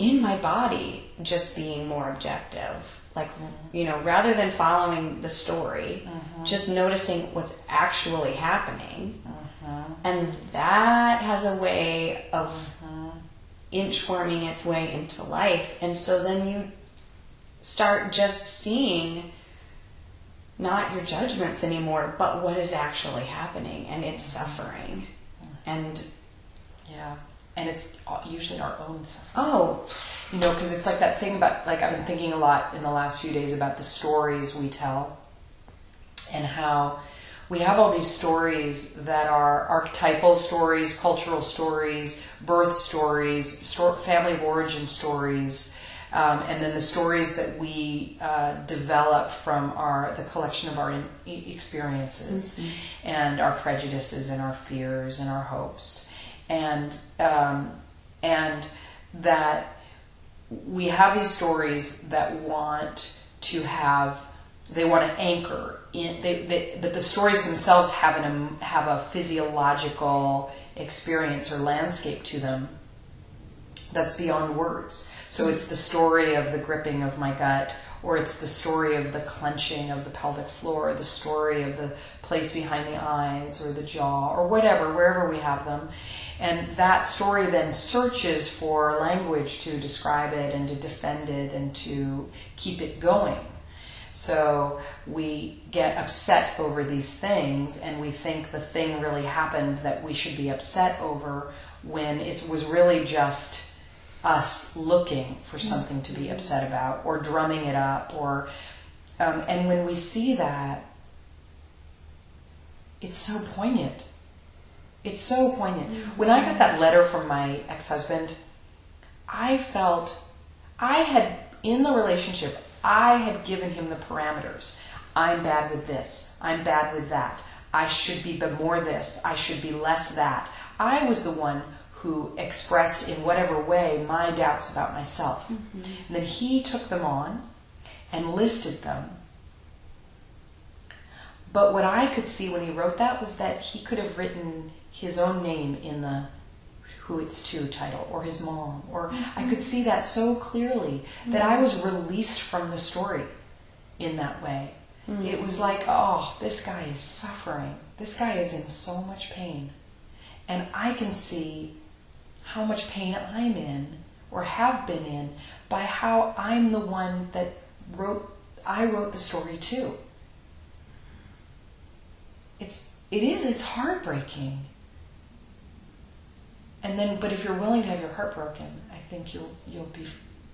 in my body just being more objective. Like, you know, rather than following the story, mm-hmm. just noticing what's actually happening. Mm-hmm. And that has a way of mm-hmm. inchworming its way into life. And so then you start just seeing not your judgments anymore, but what is actually happening, and it's suffering. And yeah, and it's usually our own suffering. Oh, you know, because it's like that thing about, like, I've been thinking a lot in the last few days about the stories we tell, and how we have all these stories that are archetypal stories, cultural stories, birth stories, sto- family of origin stories. Um, and then the stories that we uh, develop from our the collection of our in, experiences, mm-hmm. and our prejudices and our fears and our hopes, and um, and that we have these stories that want to have they want to anchor in they, they, that the stories themselves have an have a physiological experience or landscape to them that's beyond words. So it's the story of the gripping of my gut, or it's the story of the clenching of the pelvic floor, the story of the place behind the eyes or the jaw, or whatever, wherever we have them. And that story then searches for language to describe it and to defend it and to keep it going. So we get upset over these things, and we think the thing really happened that we should be upset over, when it was really just us looking for something to be upset about, or drumming it up, or um, and when we see that, it's so poignant. It's so poignant. Mm-hmm. When I got that letter from my ex-husband, I felt I had, in the relationship, I had given him the parameters. I'm bad with this. I'm bad with that. I should be more this. I should be less that. I was the one who expressed in whatever way my doubts about myself. Mm-hmm. And then he took them on and listed them. But what I could see when he wrote that was that he could have written his own name in the Who It's To title, or his mom, or mm-hmm. I could see that so clearly that mm-hmm. I was released from the story in that way. Mm-hmm. It was like, oh, this guy is suffering. This guy is in so much pain. And I can see how much pain I'm in, or have been in, by how I'm the one that wrote, I wrote the story too. It's, it is, it's heartbreaking. And then, but if you're willing to have your heart broken, I think you'll, you'll be,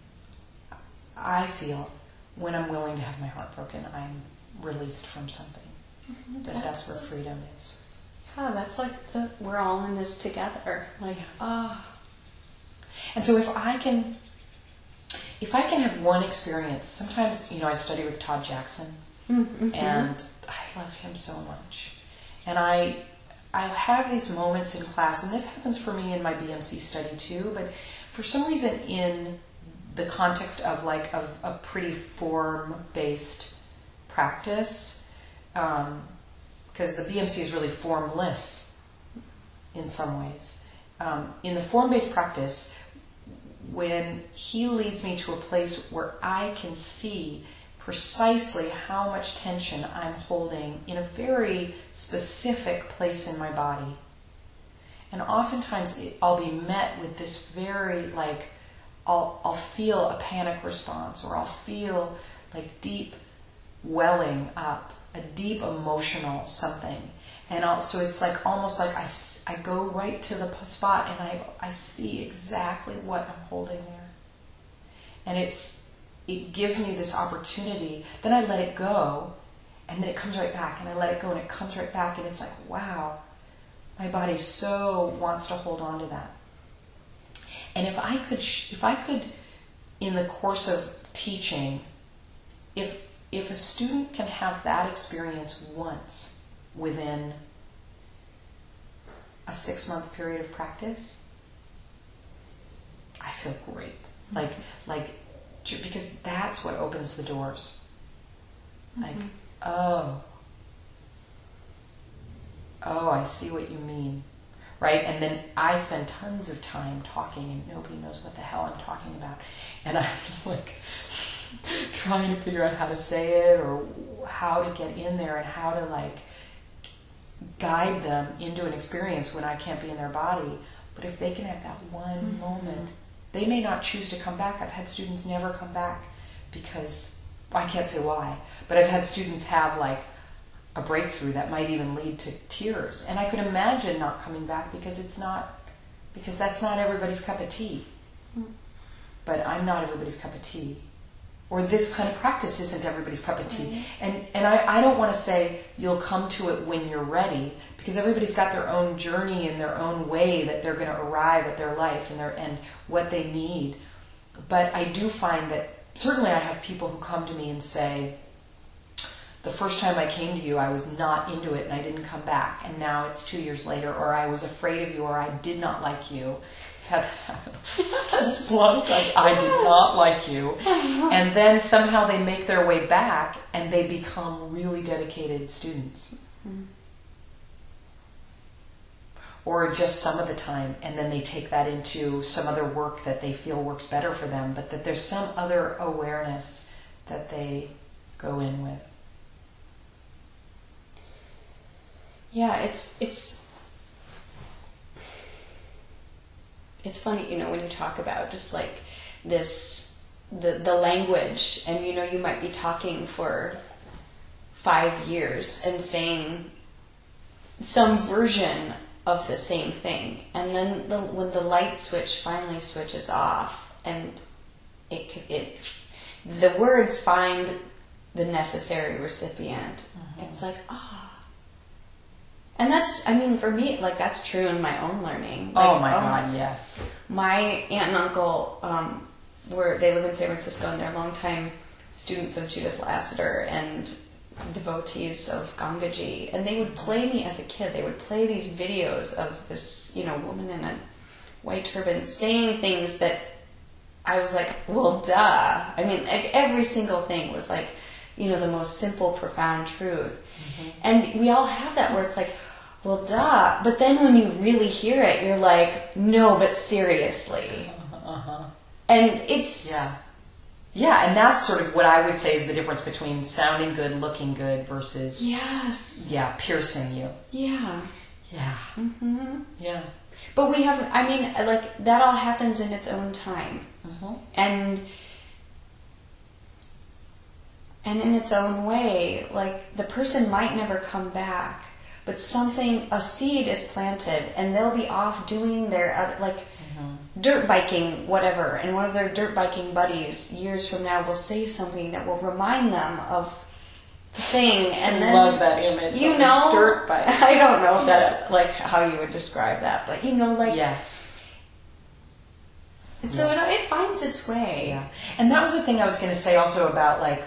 I feel, when I'm willing to have my heart broken, I'm released from something. Mm-hmm. That that's, that's where freedom is. Yeah, that's like the, we're all in this together. Like, ah. Oh. And so if I can, if I can have one experience, sometimes, you know, I study with Todd Jackson, mm-hmm. and I love him so much. And I, I'll have these moments in class, and this happens for me in my B M C study too, but for some reason in the context of like a, a pretty form-based practice, um, because the B M C is really formless in some ways. Um, in the form-based practice, when he leads me to a place where I can see precisely how much tension I'm holding in a very specific place in my body. And oftentimes it, I'll be met with this very, like, I'll, I'll feel a panic response, or I'll feel like deep welling up, a deep emotional something. And I'll, so it's like almost like I, I go right to the spot, and I, I see exactly what I'm holding there. And it's it gives me this opportunity. Then I let it go, and then it comes right back, and I let it go, and it comes right back, and it's like, wow, my body so wants to hold on to that. And if I could, if I could, in the course of teaching, if if a student can have that experience once within a six-month period of practice, I feel great. Like, like, because that's what opens the doors. Like, mm-hmm. oh, oh, I see what you mean. right? And then I spend tons of time talking and nobody knows what the hell I'm talking about. And I'm just like trying to figure out how to say it or how to get in there and how to like guide them into an experience when I can't be in their body. But if they can have that one mm-hmm. moment, they may not choose to come back. I've had students never come back because, I can't say why, but I've had students have like a breakthrough that might even lead to tears. And I could imagine not coming back because it's not, because that's not everybody's cup of tea. Mm-hmm. But I'm not everybody's cup of tea. Or this kind of practice isn't everybody's cup of tea. Mm-hmm. And and I, I don't want to say you'll come to it when you're ready, because everybody's got their own journey and their own way that they're going to arrive at their life and their and what they need. But I do find that certainly I have people who come to me and say, the first time I came to you, I was not into it and I didn't come back. And now it's two years later, or I was afraid of you, or I did not like you. Had slunk like I did not like you, and then somehow they make their way back and they become really dedicated students, mm-hmm. or just some of the time, and then they take that into some other work that they feel works better for them, but that there's some other awareness that they go in with. Yeah, it's it's. It's funny, you know, when you talk about just like this, the, the language, and you know, you might be talking for five years and saying some version of the same thing. And then the, when the light switch finally switches off and it, it, the words find the necessary recipient, mm-hmm. it's like, ah. Oh. And that's, I mean, for me, like, that's true in my own learning. Like, oh, my oh God, my, yes. My aunt and uncle, um, were, they live in San Francisco, and they're longtime students of Judith Lasater and devotees of Gangaji. And they would play me as a kid. They would play these videos of this, you know, woman in a white turban saying things that I was like, well, duh. I mean, like, every single thing was like, you know, the most simple, profound truth. Mm-hmm. And we all have that where it's like, well, duh. But then when you really hear it, you're like, no, but seriously. Uh-huh. And it's... Yeah. Yeah, and that's sort of what I would say is the difference between sounding good, looking good versus... Yes. Yeah, piercing you. Yeah. Yeah. Mm-hmm. Yeah. But we have, I mean, like, that all happens in its own time. Mm-hmm. And... And in its own way, like, the person might never come back, but something, a seed is planted, and they'll be off doing their, uh, like, mm-hmm. dirt biking, whatever, and one of their dirt biking buddies years from now will say something that will remind them of the thing, and then... I love that image. You know? Dirt bike. I don't know if that's, yeah. like, how you would describe that, but, you know, like... Yes. And so yeah. it, it finds its way. Yeah. And that was the thing I was going to say also about, like,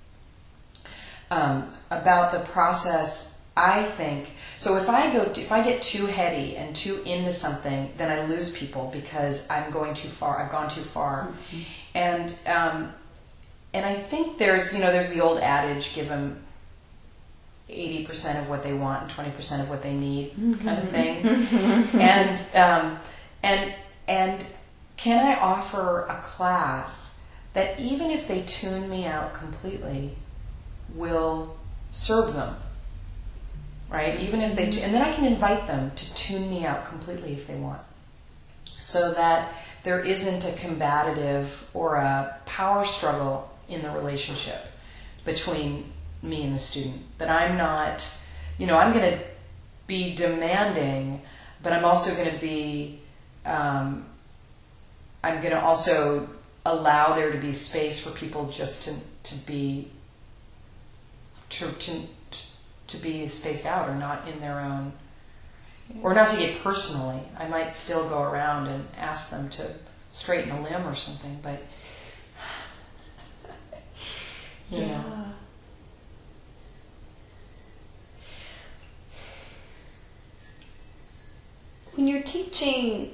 um, about the process... I think, so if I go, if I get too heady and too into something, then I lose people because I'm going too far, I've gone too far. Mm-hmm. And, um, and I think there's, you know, there's the old adage, give them eighty percent of what they want and twenty percent of what they need, mm-hmm. kind of thing. and, um, and, and can I offer a class that even if they tune me out completely, will serve them? Right? Even if they, t- and then I can invite them to tune me out completely if they want. So that there isn't a combative or a power struggle in the relationship between me and the student. That I'm not, you know, I'm going to be demanding, but I'm also going to be, um, I'm going to also allow there to be space for people just to, to be, to, to, to be spaced out or not in their own, or not to get personally. I might still go around and ask them to straighten a limb or something, but you yeah. know. When you're teaching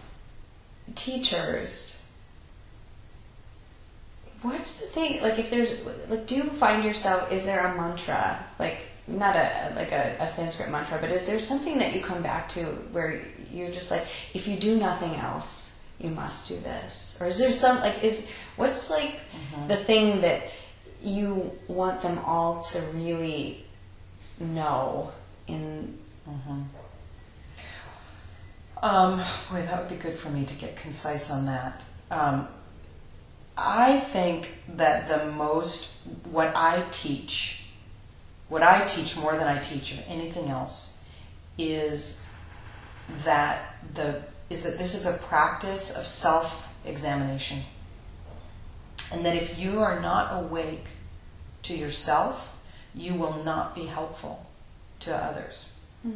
teachers, what's the thing, like if there's, like do you find yourself, is there a mantra, like not a like a, a Sanskrit mantra, but is there something that you come back to where you're just like, if you do nothing else, you must do this? Or is there some, like, is, what's like mm-hmm. the thing that you want them all to really know in... Mm-hmm. Um, boy, that would be good for me to get concise on that. Um, I think that the most, what I teach, what I teach more than I teach of anything else, is that the is that this is a practice of self-examination, and that if you are not awake to yourself, you will not be helpful to others. Mm.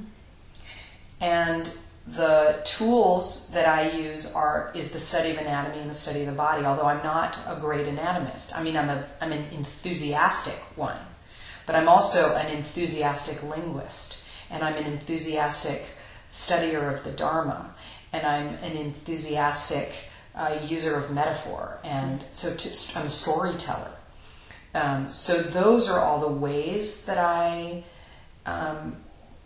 And the tools that I use are is the study of anatomy and the study of the body, although I'm not a great anatomist. I mean, I'm a I'm an enthusiastic one, but I'm also an enthusiastic linguist, and I'm an enthusiastic studier of the Dharma, and I'm an enthusiastic uh, user of metaphor, and so to, I'm a storyteller. Um, so those are all the ways that I um,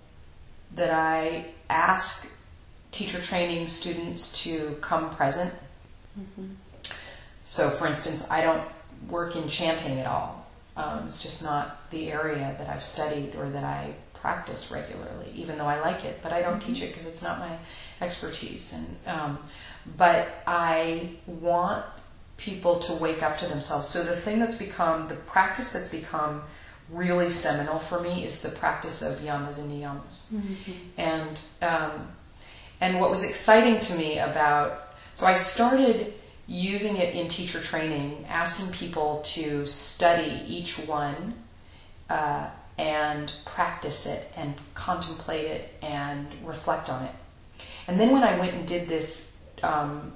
that I ask teacher training students to come present. Mm-hmm. So, for instance, I don't work in chanting at all. Um, it's just not the area that I've studied or that I practice regularly, even though I like it. But I don't mm-hmm. teach it because it's not my expertise. And um, but I want people to wake up to themselves. So the thing that's become, the practice that's become really seminal for me is the practice of yamas and niyamas. Mm-hmm. And um, and what was exciting to me about, so I started using it in teacher training, asking people to study each one uh, and practice it and contemplate it and reflect on it. And then when I went and did this, um,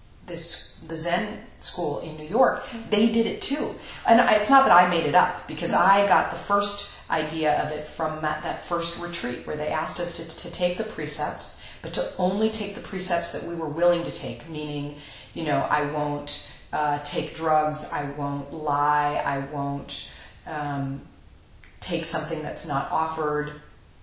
this the Zen school in New York, they did it too. And it's not that I made it up, because I got the first idea of it from that, that first retreat where they asked us to, to take the precepts, but to only take the precepts that we were willing to take, meaning, you know, I won't uh, take drugs, I won't lie, I won't um, take something that's not offered.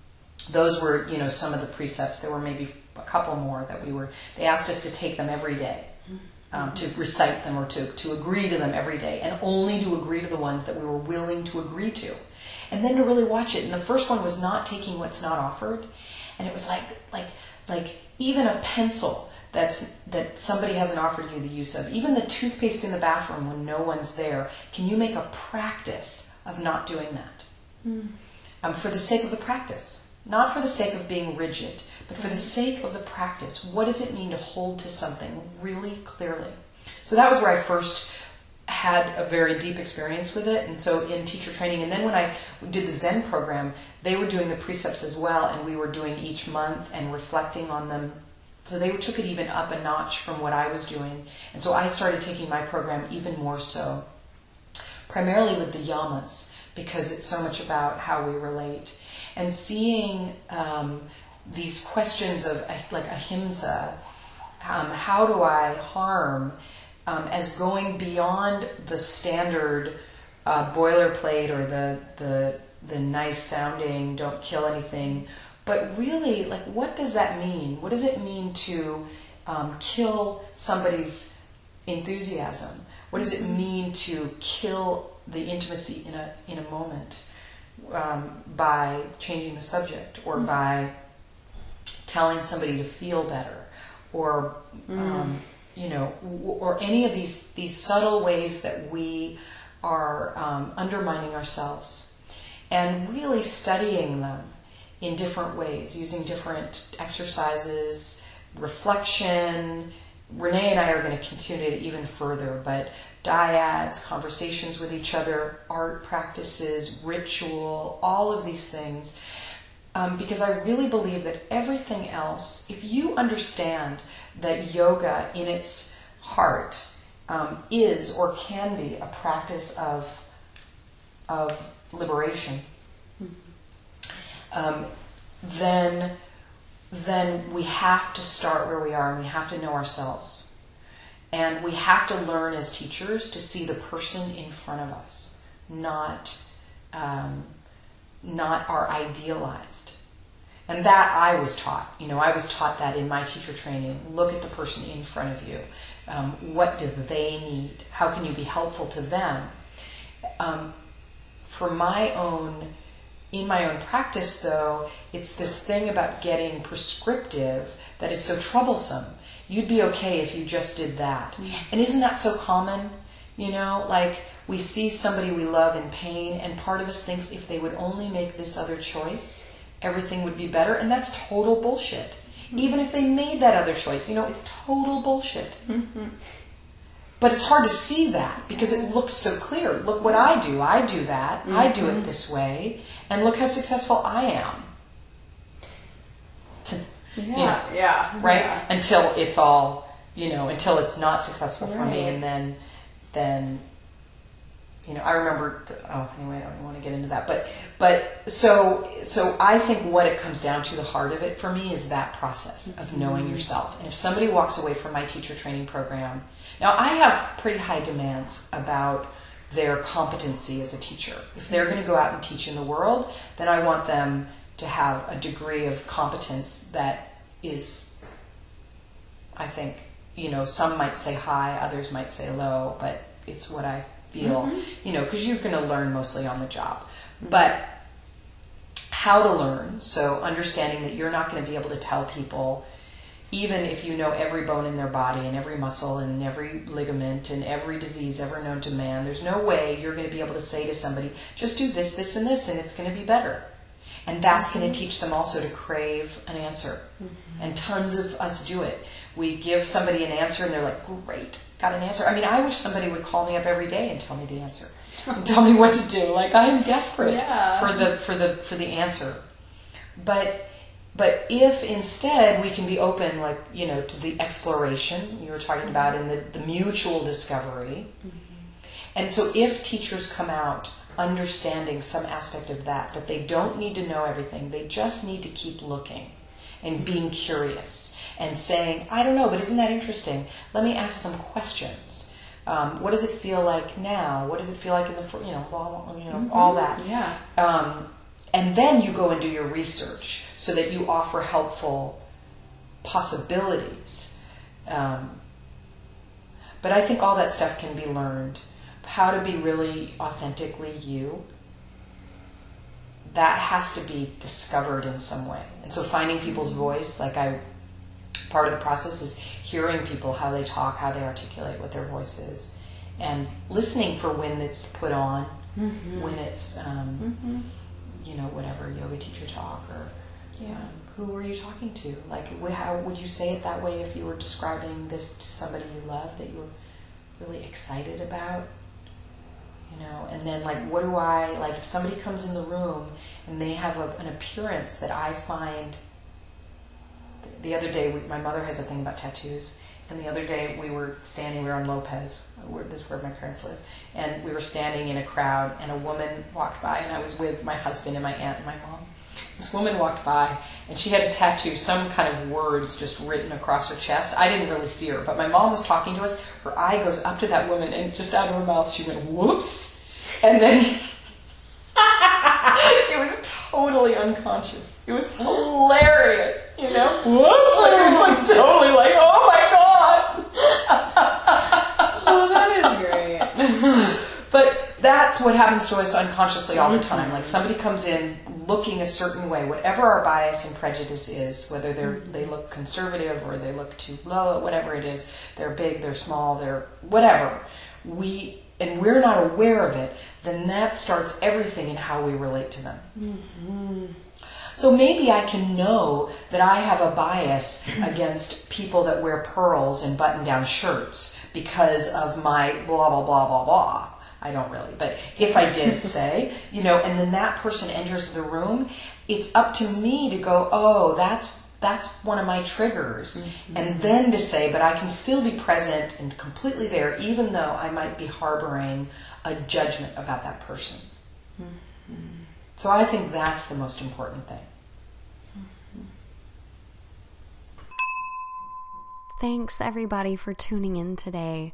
Those were, you know, some of the precepts. There were maybe a couple more that we were, they asked us to take them every day, um, to recite them or to, to agree to them every day, and only to agree to the ones that we were willing to agree to. And then to really watch it. And the first one was not taking what's not offered. And it was like, like, like even a pencil that's, that somebody hasn't offered you the use of, even the toothpaste in the bathroom when no one's there, can you make a practice of not doing that? Mm. Um, for the sake of the practice. Not for the sake of being rigid, but for the sake of the practice. What does it mean to hold to something really clearly? So that was where I first had a very deep experience with it, and so in teacher training, and then when I did the Zen program, they were doing the precepts as well, and we were doing each month and reflecting on them. So they took it even up a notch from what I was doing, and so I started taking my program even more so, primarily with the yamas, because it's so much about how we relate, and seeing um, these questions of like ahimsa, um, how do I harm, Um, as going beyond the standard uh, boilerplate or the, the the nice sounding don't kill anything, but really, like, what does that mean? What does it mean to um, kill somebody's enthusiasm? What does it mean to kill the intimacy in a in a moment um, by changing the subject, or mm-hmm. by telling somebody to feel better, or mm. um, you know, or any of these these subtle ways that we are um, undermining ourselves, and really studying them in different ways, using different exercises, reflection. Renee and I are going to continue it even further, but dyads, conversations with each other, art practices, ritual, all of these things. Um, because I really believe that everything else, if you understand that yoga in its heart um, is or can be a practice of of liberation, um, then then we have to start where we are, and we have to know ourselves, and we have to learn as teachers to see the person in front of us, not um, not our idealized. And that I was taught. You know, I was taught that in my teacher training. Look at the person in front of you. Um, what do they need? How can you be helpful to them? Um, for my own, in my own practice, though, it's this thing about getting prescriptive that is so troublesome. You'd be okay if you just did that. Mm-hmm. And isn't that so common? You know, like we see somebody we love in pain, and part of us thinks if they would only make this other choice, everything would be better. And that's total bullshit. Mm-hmm. Even if they made that other choice, you know, it's total bullshit. Mm-hmm. But it's hard to see that because it looks so clear. Look what I do. I do that. Mm-hmm. I do it this way. And look how successful I am. To, yeah, you know, yeah. Right? Yeah. Until it's all, you know, until it's not successful for right. me. And then, then, you know, I remember, oh, anyway, I don't even want to get into that. But, but so, so I think what it comes down to, the heart of it for me, is that process of knowing mm-hmm. yourself. And if somebody walks away from my teacher training program, now I have pretty high demands about their competency as a teacher. If they're going to go out and teach in the world, then I want them to have a degree of competence that is, I think, you know, some might say high, others might say low, but it's what I feel, mm-hmm. you know, because you're going to learn mostly on the job. But how to learn, so understanding that you're not going to be able to tell people, even if you know every bone in their body and every muscle and every ligament and every disease ever known to man, there's no way you're going to be able to say to somebody, just do this, this, and this, and it's going to be better. And that's mm-hmm. going to teach them also to crave an answer. Mm-hmm. And tons of us do it. We give somebody an answer and they're like, great, got an answer. I mean, I wish somebody would call me up every day and tell me the answer. And tell me what to do. Like, I am desperate yeah. for the for the for the answer. But But if instead we can be open, like, you know, to the exploration you were talking about and the, the mutual discovery. Mm-hmm. And so if teachers come out understanding some aspect of that, that they don't need to know everything, they just need to keep looking and being curious and saying, I don't know, but isn't that interesting? Let me ask some questions. Um, what does it feel like now? What does it feel like in the, you know, blah, blah, you know, mm-hmm. all that. Yeah. Um, And then you go and do your research so that you offer helpful possibilities. Um, but I think all that stuff can be learned. How to be really authentically you, that has to be discovered in some way. And so finding people's voice, like I, part of the process is hearing people, how they talk, how they articulate, what their voice is. And listening for when it's put on, mm-hmm. when it's... Um, mm-hmm. you know, whatever, yoga teacher talk, or yeah. um, who were you talking to? Like, how would you say it that way if you were describing this to somebody you love that you were really excited about? You know, and then, like, what do I, like, if somebody comes in the room and they have a, an appearance that I find, the, the other day, we, my mother has a thing about tattoos, and the other day we were standing, we were on Lopez, where, this is where my parents live, and we were standing in a crowd, and a woman walked by, and I was with my husband and my aunt and my mom. This woman walked by, and she had a tattoo, some kind of words just written across her chest. I didn't really see her, but my mom was talking to us. Her eye goes up to that woman, and just out of her mouth she went, whoops, and then it was totally unconscious. It was hilarious, you know? Whoops! Like, it was like totally like, oh my God! Oh, that is great. But that's what happens to us unconsciously all the time. Like, somebody comes in looking a certain way, whatever our bias and prejudice is, whether they're they look conservative or they look too low, whatever it is, they're big, they're small, they're whatever. We and we're not aware of it, then that starts everything in how we relate to them. Mm-hmm. So maybe I can know that I have a bias against people that wear pearls and button-down shirts because of my blah, blah, blah, blah, blah. I don't really, but if I did say, you know, and then that person enters the room, it's up to me to go, oh, that's that's one of my triggers. Mm-hmm. And then to say, but I can still be present and completely there, even though I might be harboring a judgment about that person. Mm-hmm. So I think that's the most important thing. Mm-hmm. Thanks, everybody, for tuning in today.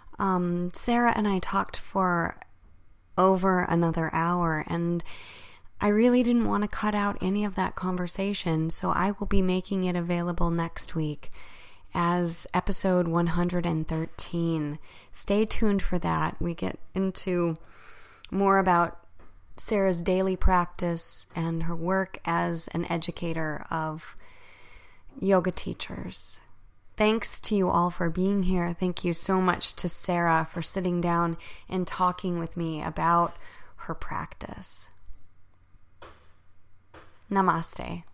Um, Sarah and I talked for over another hour, and I really didn't want to cut out any of that conversation, so I will be making it available next week as episode one hundred thirteen. Stay tuned for that. We get into more about Sarah's daily practice and her work as an educator of yoga teachers. Thanks to you all for being here. Thank you so much to Sarah for sitting down and talking with me about her practice. Namaste.